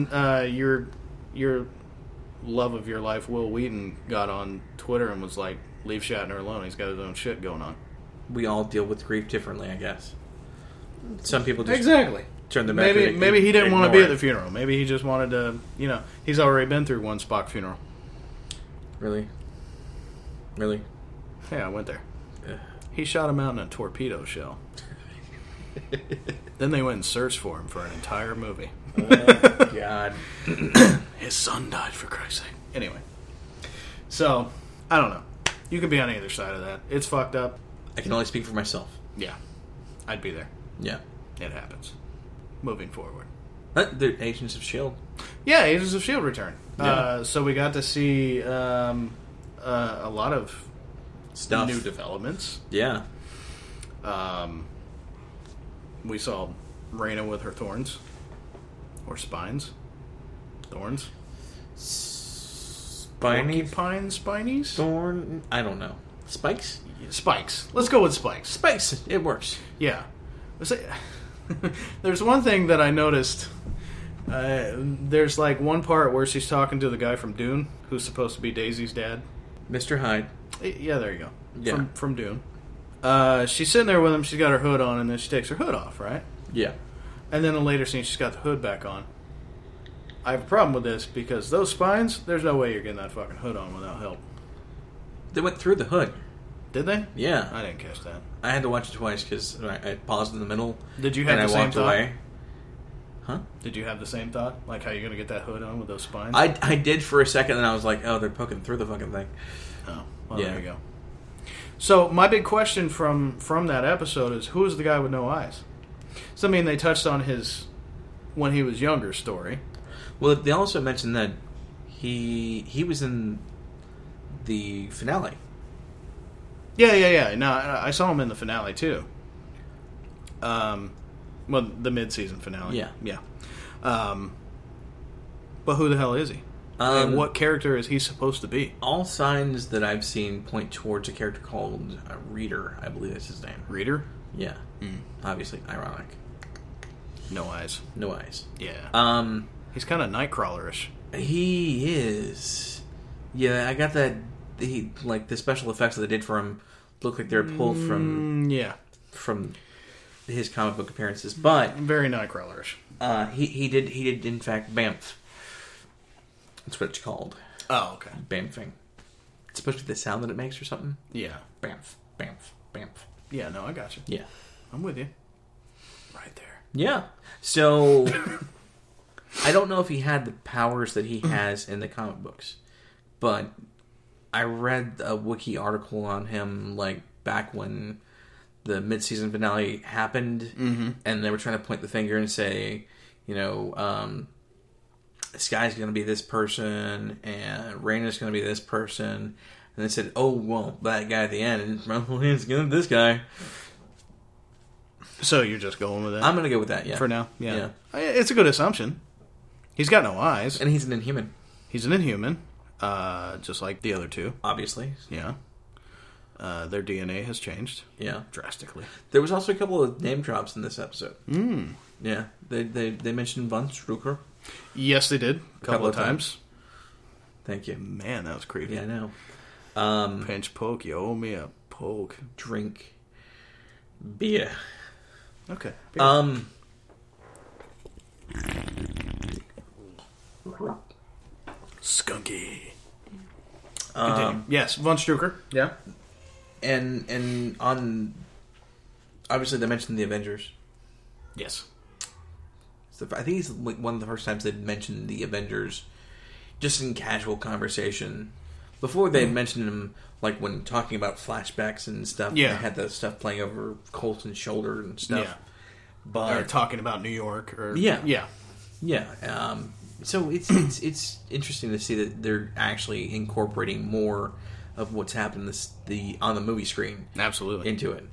your love of your life, Will Wheaton, got on Twitter and was like, "Leave Shatner alone. He's got his own shit going on." We all deal with grief differently, I guess. Some people just Exactly. turn their back. Maybe he didn't want to be at the funeral. Maybe he just wanted to. He's already been through one Spock funeral. Really? Yeah, I went there. Ugh. He shot him out in a torpedo shell. Then they went and searched for him for an entire movie. Oh, God. His son died, for Christ's sake. Anyway. So, I don't know. You could be on either side of that. It's fucked up. I can only speak for myself. Yeah. I'd be there. Yeah. It happens. Moving forward. But the Agents of S.H.I.E.L.D. Yeah, Agents of S.H.I.E.L.D. return. Yeah. So we got to see a lot of Stuff. new developments. Yeah. We saw Reyna with her thorns. Or spines. Thorns. Spiny Spinies? thorn? I don't know. Spikes? Spikes. Let's go with spikes. Spikes. It works. Yeah. There's one thing that I noticed. There's like one part where she's talking to the guy from Dune, who's supposed to be Daisy's dad. Mr. Hyde. Yeah, there you go. Yeah. From Dune. She's sitting there with him. She's got her hood on, and then she takes her hood off, right? Yeah. And then in a later scene, she's got the hood back on. I have a problem with this because those spines, there's no way you're getting that fucking hood on without help. They went through the hood. Did they? Yeah. I didn't catch that. I had to watch it twice because I paused in the middle. Did you have and the I same walked thought? away. Huh? Did you have the same thought? Like how you're going to get that hood on with those spines? I did for a second, and I was like, oh, they're poking through the fucking thing. Oh, well, Yeah. there you go. So my big question from that episode is, who is the guy with no eyes? So I mean, they touched on his when he was younger story. Well, they also mentioned that he was in the finale. Yeah. No, I saw him in the finale too. Well, the mid-season finale. Yeah. But who the hell is he? And what character is he supposed to be? All signs that I've seen point towards a character called Reader. I believe that's his name. Reader? Yeah. Obviously, ironic. No eyes. No eyes. Yeah. He's kind of Nightcrawlerish. He is. Yeah, I got that. The special effects that they did for him look like they were pulled from his comic book appearances, but very Nightcrawlerish. he did in fact Bamf. That's what it's called. Oh, okay. Bamfing. It's supposed to be the sound that it makes or something. Yeah. Bamf, bamf, bamf. Yeah, no, I got you. Yeah. I'm with you. Right there. Yeah. So, I don't know if he had the powers that he has in the comic books, but I read a wiki article on him, like, back when the mid-season finale happened, and they were trying to point the finger and say, Sky's going to be this person, and Raina's going to be this person, and they said, oh, well, that guy at the end, and probably it's going to be this guy. So you're just going with that? I'm going to go with that, yeah. For now, yeah. It's a good assumption. He's got no eyes. And he's an Inhuman. He's an Inhuman, just like the other two. Obviously. Yeah. Their DNA has changed. Yeah. Drastically. There was also a couple of name drops in this episode. Yeah. They mentioned Von Strucker. Yes, they did. A couple of times. Thank you. Man, that was creepy. Yeah, I know. Pinch poke, you owe me a poke. Drink beer. Okay. Beer. Skunky. Yes, Von Strucker. Yeah. And on... Obviously, they mentioned the Avengers. Yes. So I think it's one of the first times they'd mentioned the Avengers just in casual conversation. Before they had mentioned them, like when talking about flashbacks and stuff. Yeah. They had the stuff playing over Coulson's shoulder and stuff. Yeah. But or talking about New York. Or Yeah. Yeah. Yeah. So it's interesting to see that they're actually incorporating more of what's happened on the movie screen. Absolutely. Into it.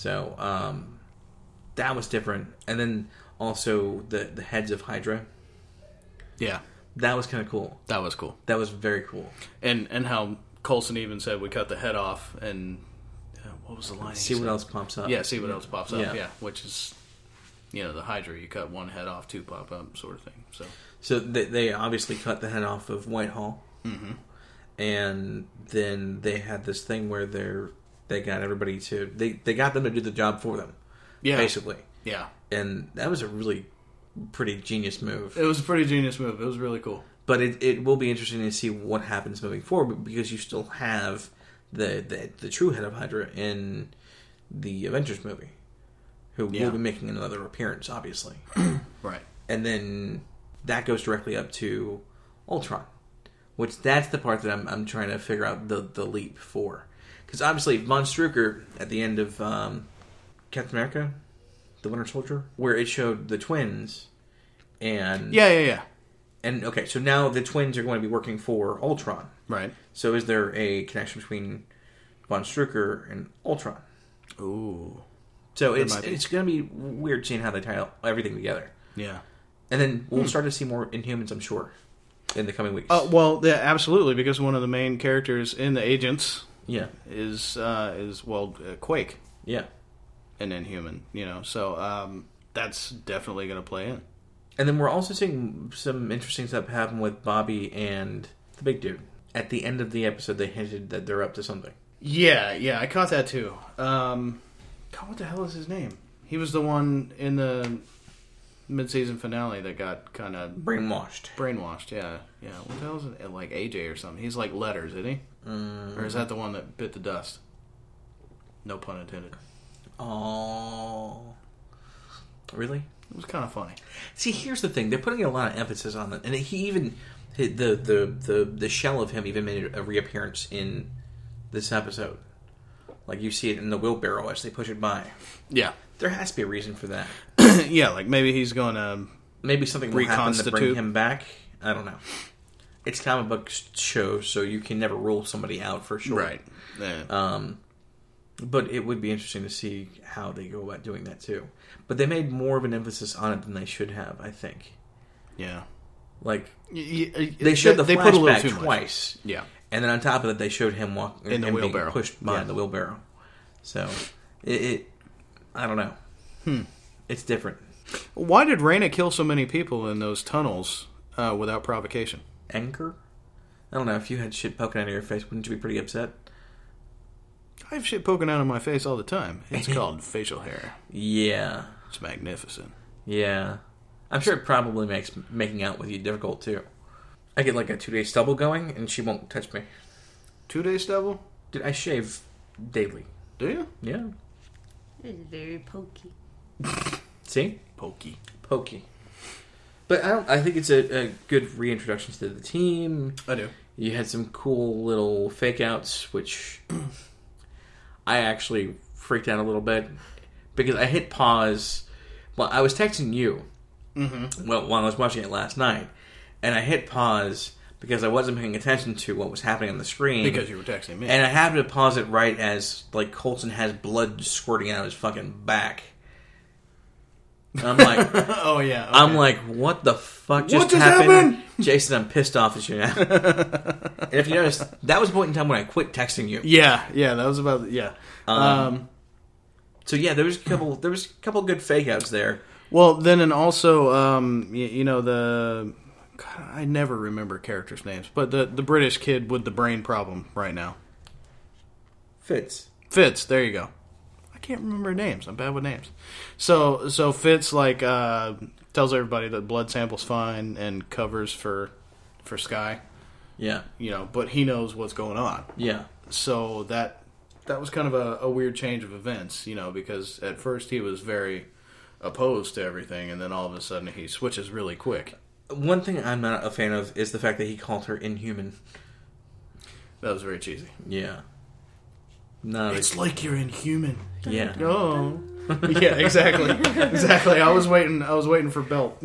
So that was different. And then also the heads of Hydra. Yeah. That was kind of cool. That was cool. That was very cool. And how Coulson even said we cut the head off and what was the line? See what else pops up. Yeah, see what else pops up. Yeah. Yeah, which is, the Hydra, you cut one head off, two pop up sort of thing. So they obviously cut the head off of Whitehall. Mm-hmm. And then they had this thing where they got everybody to... They got them to do the job for them. Yeah. Basically. Yeah. And that was a really pretty genius move. It was a pretty genius move. It was really cool. But it will be interesting to see what happens moving forward because you still have the true head of Hydra in the Avengers movie, who will be making another appearance, obviously. Right. And then that goes directly up to Ultron, which that's the part that I'm trying to figure out the leap for. Because obviously Von Strucker at the end of Captain America, the Winter Soldier, where it showed the twins, and yeah. And okay, so now the twins are going to be working for Ultron, right? So is there a connection between Von Strucker and Ultron? Ooh, so it's going to be weird seeing how they tie everything together. Yeah, and then we'll start to see more Inhumans, I'm sure, in the coming weeks. Well, yeah, absolutely, because one of the main characters in the Agents, is Quake, an Inhuman, so that's definitely going to play in. And then we're also seeing some interesting stuff happen with Bobby and the big dude. At the end of the episode, they hinted that they're up to something. Yeah, I caught that too. God, what the hell is his name? He was the one in the mid-season finale that got kind of... Brainwashed, yeah. What the hell is it? Like AJ or something. He's like Letters, isn't he? Or is that the one that bit the dust? No pun intended. Oh. Really? It was kind of funny. See, here's the thing. They're putting a lot of emphasis on it. And he even... The shell of him even made a reappearance in this episode. Like, you see it in the wheelbarrow as they push it by. Yeah. There has to be a reason for that. Yeah, like maybe he's going to... Maybe something will happen to bring him back. I don't know. It's comic book shows, so you can never rule somebody out for sure. Right. Yeah. But it would be interesting to see how they go about doing that, too. But they made more of an emphasis on it than they should have, I think. Yeah. Like, they showed the flashback twice. Yeah. And then on top of that, they showed him walking in the wheelbarrow, pushed behind the wheelbarrow. So, I don't know. It's different. Why did Raina kill so many people in those tunnels without provocation? Anger? I don't know. If you had shit poking out of your face, wouldn't you be pretty upset? I have shit poking out of my face all the time. It's called facial hair. Yeah. It's magnificent. Yeah. I'm sure it probably makes making out with you difficult, too. I get like a 2-day stubble going, and she won't touch me. 2-day stubble? Dude, I shave daily. Do you? Yeah. It's very pokey. See? Pokey. But I think it's a good reintroduction to the team. I do. You had some cool little fake outs, which I actually freaked out a little bit because I hit pause. Well, I was texting you while I was watching it last night, and I hit pause because I wasn't paying attention to what was happening on the screen. Because you were texting me. And I happened to pause it right as like Coulson has blood squirting out of his fucking back. And I'm like, oh yeah. Okay. I'm like, what the fuck just happened? Jason, I'm pissed off at you now. And if you notice, that was the point in time when I quit texting you. Yeah, that was about So yeah, there was a couple good fake outs there. Well, then and also, God, I never remember characters' names, but the British kid with the brain problem right now. Fitz, there you go. I can't remember names. I'm bad with names. So Fitz tells everybody that blood sample's fine and covers for Skye. Yeah. But he knows what's going on. Yeah. So that was kind of a weird change of events, because at first he was very opposed to everything, and then all of a sudden he switches really quick. One thing I'm not a fan of is the fact that he called her inhuman. That was very cheesy. Yeah. No, it's like you're inhuman. Yeah. Oh. Yeah, exactly. Exactly. I was waiting for Belt.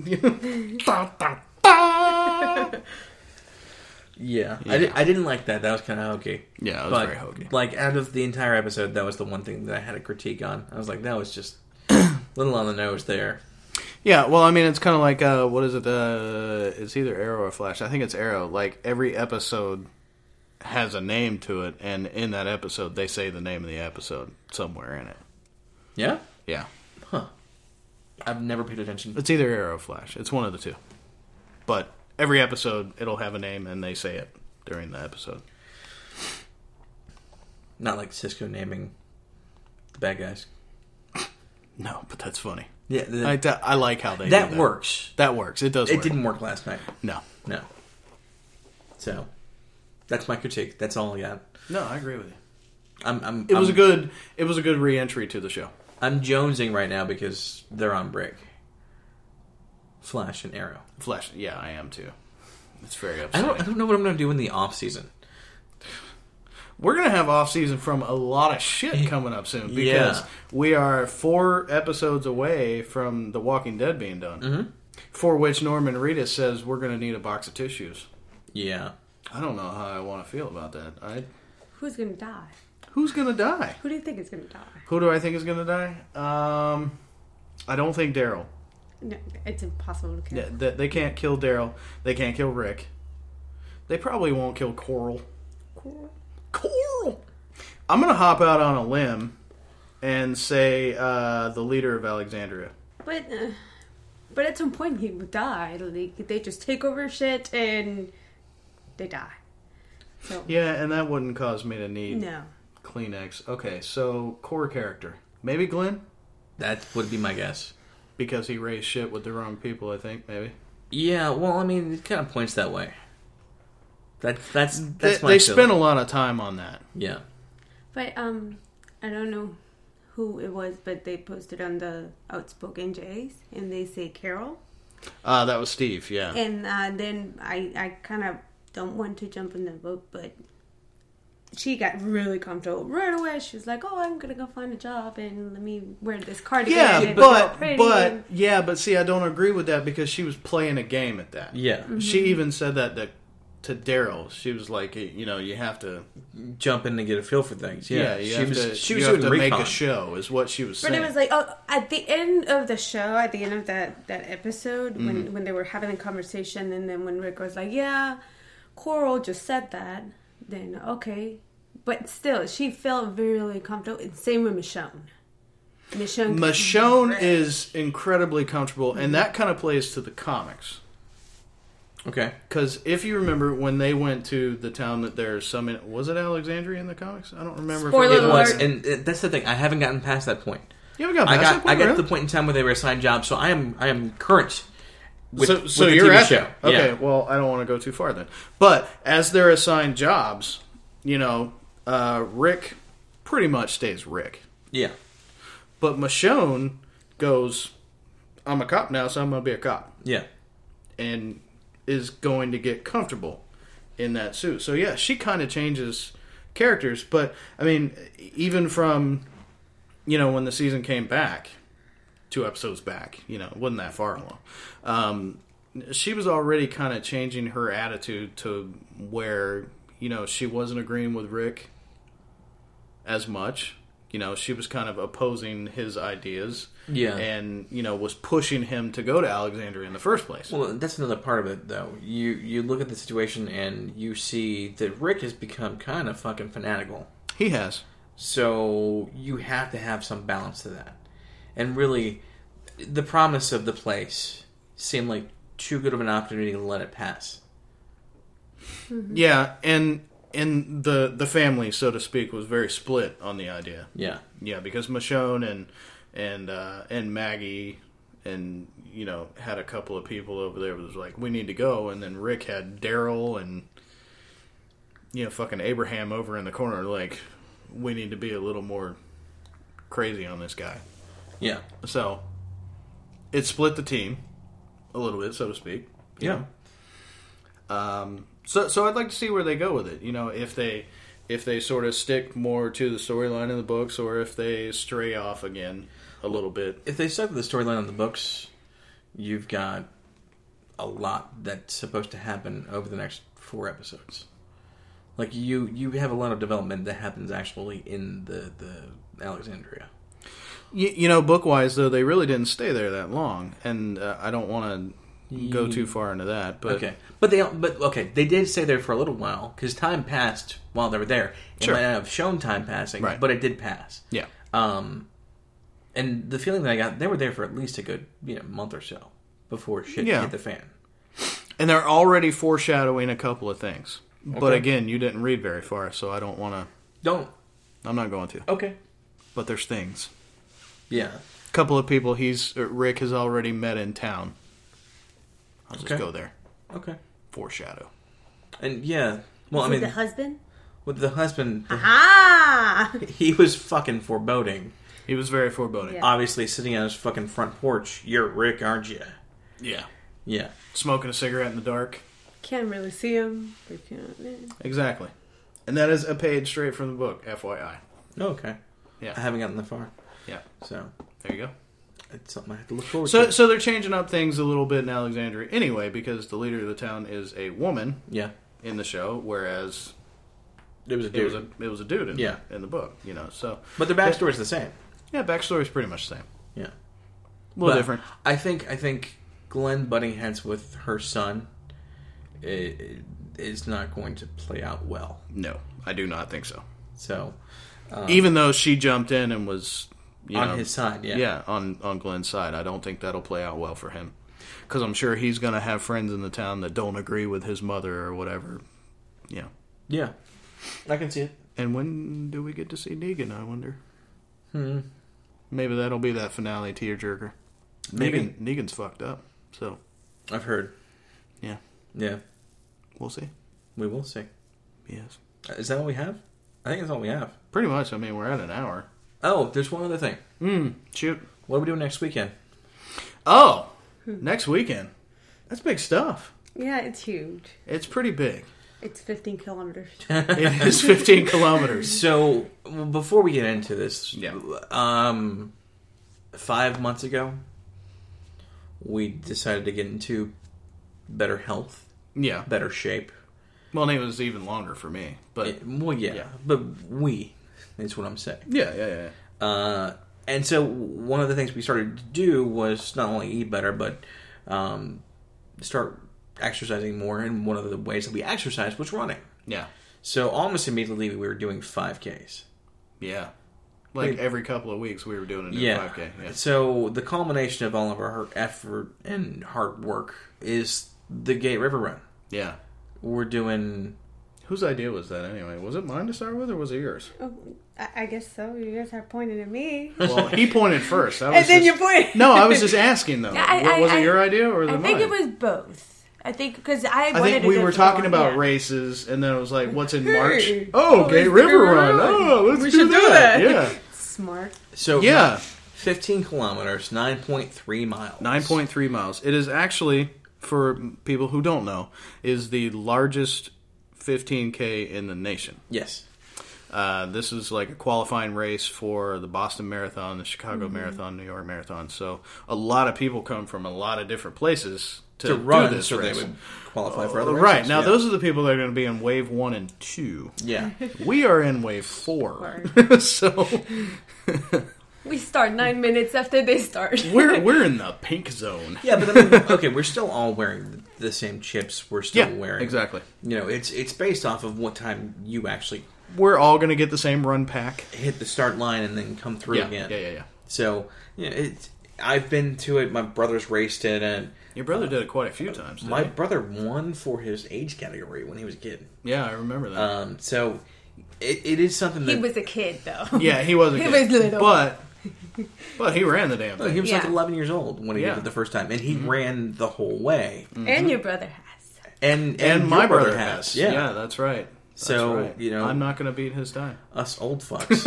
Yeah. I didn't like that. That was kind of hokey. Yeah, it was very hokey. Like, out of the entire episode, that was the one thing that I had a critique on. I was like, that was just a little on the nose there. Yeah, well, I mean, it's kind of like, what is it? It's either Arrow or Flash. I think it's Arrow. Like, every episode has a name to it, and in that episode, they say the name of the episode somewhere in it. Yeah? Yeah. Huh. I've never paid attention. It's either Arrow or Flash. It's one of the two. But every episode, it'll have a name, and they say it during the episode. Not like Cisco naming the bad guys. No, but that's funny. Yeah, I like how they do that. That Works. That works. It does work. It didn't work last night. No. So, that's my critique. That's all I got. No, I agree with you. It was a good re-entry to the show. I'm jonesing right now because they're on break. Flash and Arrow. Flash, yeah, I am too. It's very upsetting. I don't know what I'm going to do in the off season. We're going to have off season from a lot of shit coming up soon because we are 4 episodes away from The Walking Dead being done. Mm-hmm. For which Norman Reedus says we're going to need a box of tissues. Yeah. I don't know how I want to feel about that. Who's going to die? Who's going to die? Who do you think is going to die? Who do I think is going to die? I don't think Daryl. No, it's impossible to kill. They can't kill Daryl. They can't kill Rick. They probably won't kill Coral. Coral! I'm going to hop out on a limb and say the leader of Alexandria. But at some point he would die. Like, they just take over shit and they die. So, yeah, and that wouldn't cause me to need no Kleenex. Okay, so core character. Maybe Glenn? That would be my guess. Because he raised shit with the wrong people, I think, maybe. Yeah, well, I mean, it kind of points that way. That's they spent a lot of time on that. Yeah. But, I don't know who it was, but they posted on the Outspoken Jays, and they say Carol. That was Steve, yeah. And then I kind of don't want to jump in the boat, but she got really comfortable right away. She was like, "Oh, I'm gonna go find a job and let me wear this cardigan." Yeah, but see, I don't agree with that because she was playing a game at that. Yeah, mm-hmm. She even said that to Daryl. She was like, you have to jump in and get a feel for things. Yeah, she was doing to make a show, is what she was saying. But it was like, at the end of the show, at the end of that episode, mm-hmm. when they were having a conversation, and then when Rick was like, "Yeah, Coral just said that," then okay. But still, she felt really comfortable. Same with Michonne. Michonne is incredibly comfortable, and that kind of plays to the comics. Okay. Because if you remember when they went to the town that there's some in, was it Alexandria in the comics? I don't remember. Spoiler alert. And that's the thing. I haven't gotten past that point. You haven't gotten past that point? I got to the point in time where they were assigned jobs, so I am current So the you're TV at show. Okay, Yeah. well, I don't want to go too far then. But as they're assigned jobs, Rick pretty much stays Rick. Yeah. But Michonne goes, I'm a cop now, so I'm going to be a cop. Yeah. And is going to get comfortable in that suit. So, yeah, she kind of changes characters. But, I mean, even from, when the season came back, 2 episodes back, it wasn't that far along. She was already kind of changing her attitude to where, she wasn't agreeing with Rick as much. She was kind of opposing his ideas. Yeah. And, was pushing him to go to Alexandria in the first place. Well, that's another part of it, though. You look at the situation and you see that Rick has become kind of fucking fanatical. He has. So you have to have some balance to that. And really, the promise of the place seemed like too good of an opportunity to let it pass. Mm-hmm. Yeah, and the family, so to speak, was very split on the idea. Yeah. Yeah, because Michonne and Maggie and had a couple of people over there that was like, we need to go, and then Rick had Daryl and fucking Abraham over in the corner like, we need to be a little more crazy on this guy. Yeah. So it split the team a little bit, so to speak. Yeah. So I'd like to see where they go with it. If they sort of stick more to the storyline in the books, or if they stray off again a little bit. If they stuck with the storyline in the books, you've got a lot that's supposed to happen over the next 4 episodes. Like, you have a lot of development that happens actually in the Alexandria. Book-wise, though, they really didn't stay there that long, and I don't want to go too far into that. But okay, they did stay there for a little while because time passed while they were there. It Sure. might not have shown time passing, Right. but it did pass. Yeah. And the feeling that I got, they were there for at least a good month or so before shit Yeah. hit the fan. And they're already foreshadowing a couple of things. But Okay. again, you didn't read very far, so I don't want to... Don't. I'm not going to. Okay. But there's things. Yeah. A couple of people Rick has already met in town. I'll just Okay. go there. Okay. Foreshadow. And yeah, well, Is I it mean, the husband? with the husband, Ah! he was fucking foreboding. He was very foreboding. Yeah. Obviously, sitting on his fucking front porch. You're Rick, aren't you? Yeah. Yeah. Smoking a cigarette in the dark. Can't really see him. They can't. Exactly. And that is a page straight from the book, FYI. Okay. Yeah. I haven't gotten that far, Yeah. so There you go. it's something I have to look forward So, to. so they're changing up things a little bit in Alexandria anyway, because the leader of the town is a woman Yeah. in the show, whereas It was a it dude. was a dude in, Yeah. in the book. So But their backstory is the same. yeah, backstory's pretty much the same. Yeah. A little different. I think Glenn butting heads with her son is not going to play out well. No, I do not think so. So Even though she jumped in and was on his side, yeah. on Glenn's side, I don't think that'll play out well for him. Because I'm sure he's going to have friends in the town that don't agree with his mother or whatever. Yeah. Yeah. I can see it. And when do we get to see Negan, I wonder? Hmm. Maybe that'll be that finale tearjerker. Maybe. Negan's fucked up, so I've heard. yeah, Yeah. we'll see. We will see. Yes. Is that all we have? I think that's all we have. Pretty much, I mean, we're at an hour. Oh, there's one other thing. Shoot. What are we doing next weekend? Oh, next weekend. That's big stuff. Yeah, it's huge. It's pretty big. It's 15 kilometers. It is 15 kilometers. So, before we get into this, Yeah. 5 months ago, we decided to get into better health, Yeah. better shape. Well, and it was even longer for me, but Yeah. But is what I'm saying. yeah. And so one of the things we started to do was not only eat better, but start exercising more. And one of the ways that we exercised was running. Yeah. So almost immediately we were doing 5Ks. Yeah. Like every couple of weeks we were doing a new 5K. Yeah. So the culmination of all of our effort and hard work is the Gate River Run. Yeah. We're doing Whose idea was that anyway? Was it mine to start with, or was it yours? Oh, I guess so. You guys are pointing at me. Well, he pointed first. And then you pointed. No, I was just asking though. Was it your idea or I mine? think it was both. I think because I think we were talking about races, and then it was like, "What's in March?" Oh, Gay River Run. Oh, we should do that. Yeah. Smart. So yeah, 15 kilometers, 9.3 miles. 9.3 miles. It is actually, for people who don't know, is the largest 15K in the nation. Yes. This is like a qualifying race for the Boston Marathon, the Chicago Marathon, New York Marathon. So a lot of people come from a lot of different places to run do this so race. They would qualify for other races. Right. Now, those are the people that are going to be in wave 1 and 2. Yeah. We are in wave 4. So we start 9 minutes after they start. we're in the pink zone. Yeah, but I mean, okay, we're still all wearing the same chips. We're still wearing exactly. It's based off of what time you actually. We're all going to get the same run pack, hit the start line, and then come through again. Yeah. So I've been to it. My brother's raced it, and your brother did it quite a few times. My brother won for his age category when he was a kid. Yeah, I remember that. So it is something that he was a kid though. Yeah, he was a kid. He was little, but he ran the damn thing. He was like 11 years old when he did it the first time, and he ran the whole way. And your brother has. And my brother has. Yeah, that's right. So, right. I'm not going to beat his time. Us old fucks.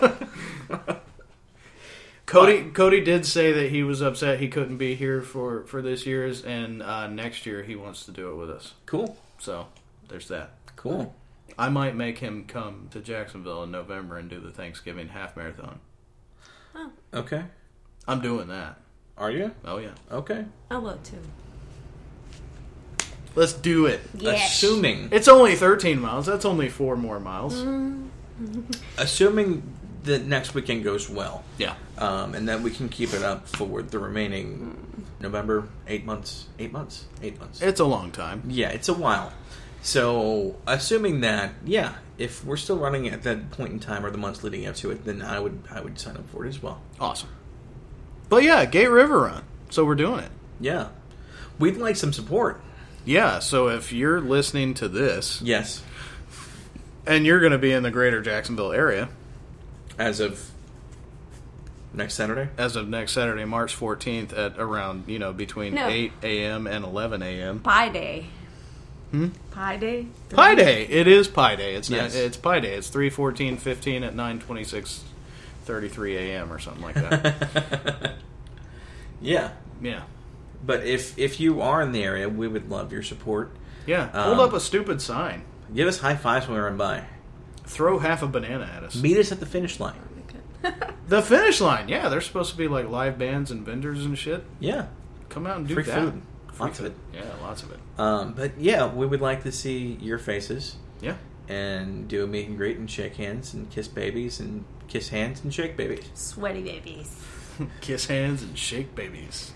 Cody did say that he was upset he couldn't be here for this year's, and next year he wants to do it with us. Cool. So, there's that. Cool. I might make him come to Jacksonville in November and do the Thanksgiving half marathon. Oh. Okay. I'm doing that. Are you? Oh, yeah. Okay. I will too. Let's do it. Yes. Assuming it's only 13 miles. That's only 4 more miles. Assuming that next weekend goes well. Yeah. And that we can keep it up for the remaining November, 8 months. 8 months. It's a long time. Yeah, it's a while. So, assuming that, if we're still running at that point in time or the months leading up to it, then I would sign up for it as well. Awesome. But yeah, Gay River Run. So we're doing it. Yeah. We'd like some support. Yeah, so if you're listening to this... Yes. And you're going to be in the greater Jacksonville area... As of next Saturday? As of next Saturday, March 14th at around, between 8 a.m. and 11 a.m. Pi Day. Pi Day? Pi Day. It is Pi Day. It's Pi Day. It's 3/14/15 at 9:26:33 a.m. or something like that. Yeah. Yeah. But if you are in the area, we would love your support. Yeah. Hold up a stupid sign. Give us high fives when we run by. Throw half a banana at us. Meet us at the finish line. The finish line. Yeah, there's supposed to be like live bands and vendors and shit. Yeah. Come out and do free that. Food. Lots of it. Yeah, lots of it. But yeah, we would like to see your faces. Yeah. And do a meet and greet and shake hands and kiss babies and kiss hands and shake babies. Sweaty babies. Kiss hands and shake babies.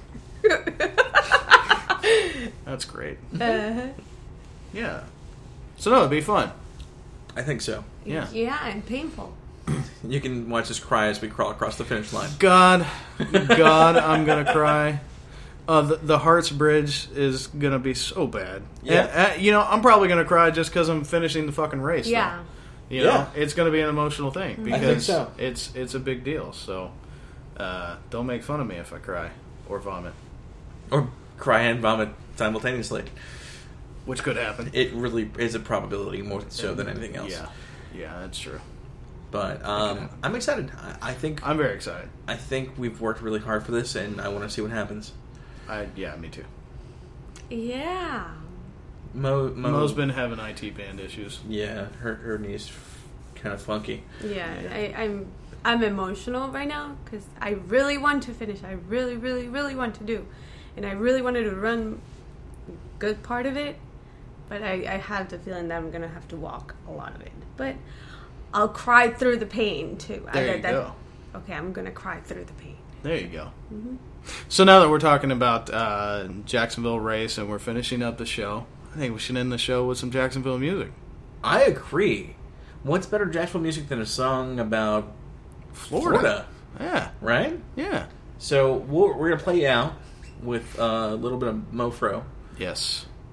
That's great. Yeah. So no, it'd be fun. I think so. Yeah. Yeah, and painful. You can watch us cry as we crawl across the finish line. God, I'm gonna cry. The Hearts Bridge is gonna be so bad. Yeah. And, I'm probably gonna cry just because I'm finishing the fucking race. Yeah. Though. It's gonna be an emotional thing because I think so. it's a big deal. So don't make fun of me if I cry or vomit. Or cry and vomit simultaneously. Which could happen. It really is a probability more so than anything else. Yeah, that's true. But I'm excited. I think I'm very excited. I think we've worked really hard for this, and I want to see what happens. Yeah, me too. Yeah. Mo's been having IT band issues. Yeah, her knee's kind of funky. Yeah, I'm emotional right now because I really want to finish. I really, really, really want to do, and I really wanted to run a good part of it. But I have the feeling that I'm gonna have to walk a lot of it. But I'll cry through the pain too. There you go. Okay, I'm gonna cry through the pain. There you go. Mm-hmm. So now that we're talking about Jacksonville race and we're finishing up the show, I think we should end the show with some Jacksonville music. I agree. What's better Jacksonville music than a song about Florida? Yeah. Right? Yeah. So we're going to play you out with a little bit of Mofro. Yes.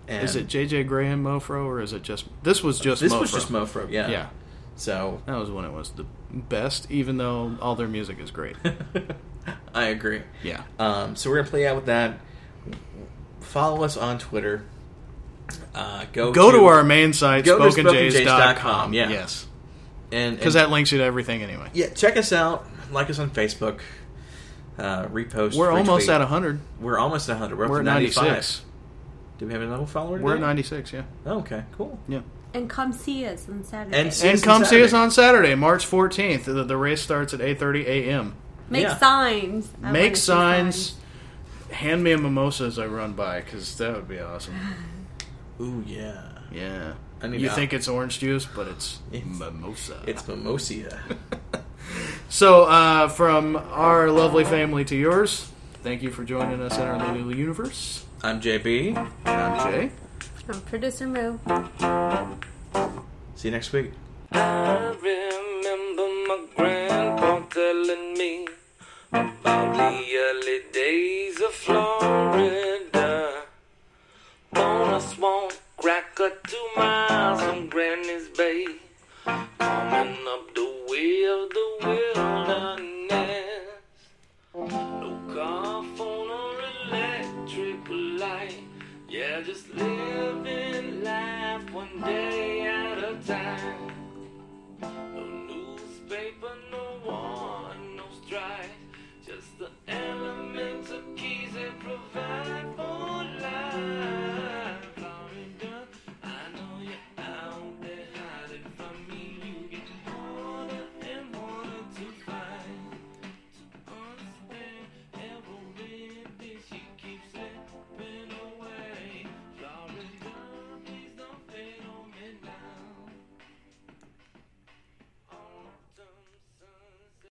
And is it J.J. Graham Mofro, or is it just... This was just this Mofro. was just Mofro, yeah. Yeah. So That was when it was the best, even though all their music is great. I agree. Yeah. So we're gonna play out with that. Follow us on Twitter. Go to our main site, go to spokenjays.com. yeah. Yes. and Because that links you to everything anyway. yeah, check us out. Like us on Facebook. Repost. We're almost retweet. at 100. We're almost at 100. We're up We're to at 95. 96. Do we have another follower today? We're at 96, yeah. Oh, okay, cool. Yeah. And come see us on Saturday. And see And us come on see us Saturday. on Saturday, March 14th. The race starts at 8:30 a.m. Make Yeah. signs. I Make wanna see signs. Hand me a mimosa as I run by, because that would be awesome. Ooh, yeah. Yeah. I need You to- think it's orange juice, but it's It's- mimosa. It's Mimosia. So, from our lovely family to yours, thank you for joining us in our little universe. I'm JB. I'm Jay. I'm Producer Moo. See you next week. I remember my grandpa telling me about the early days of Florida. On a swamp cracker 2 miles from Granny's Bay.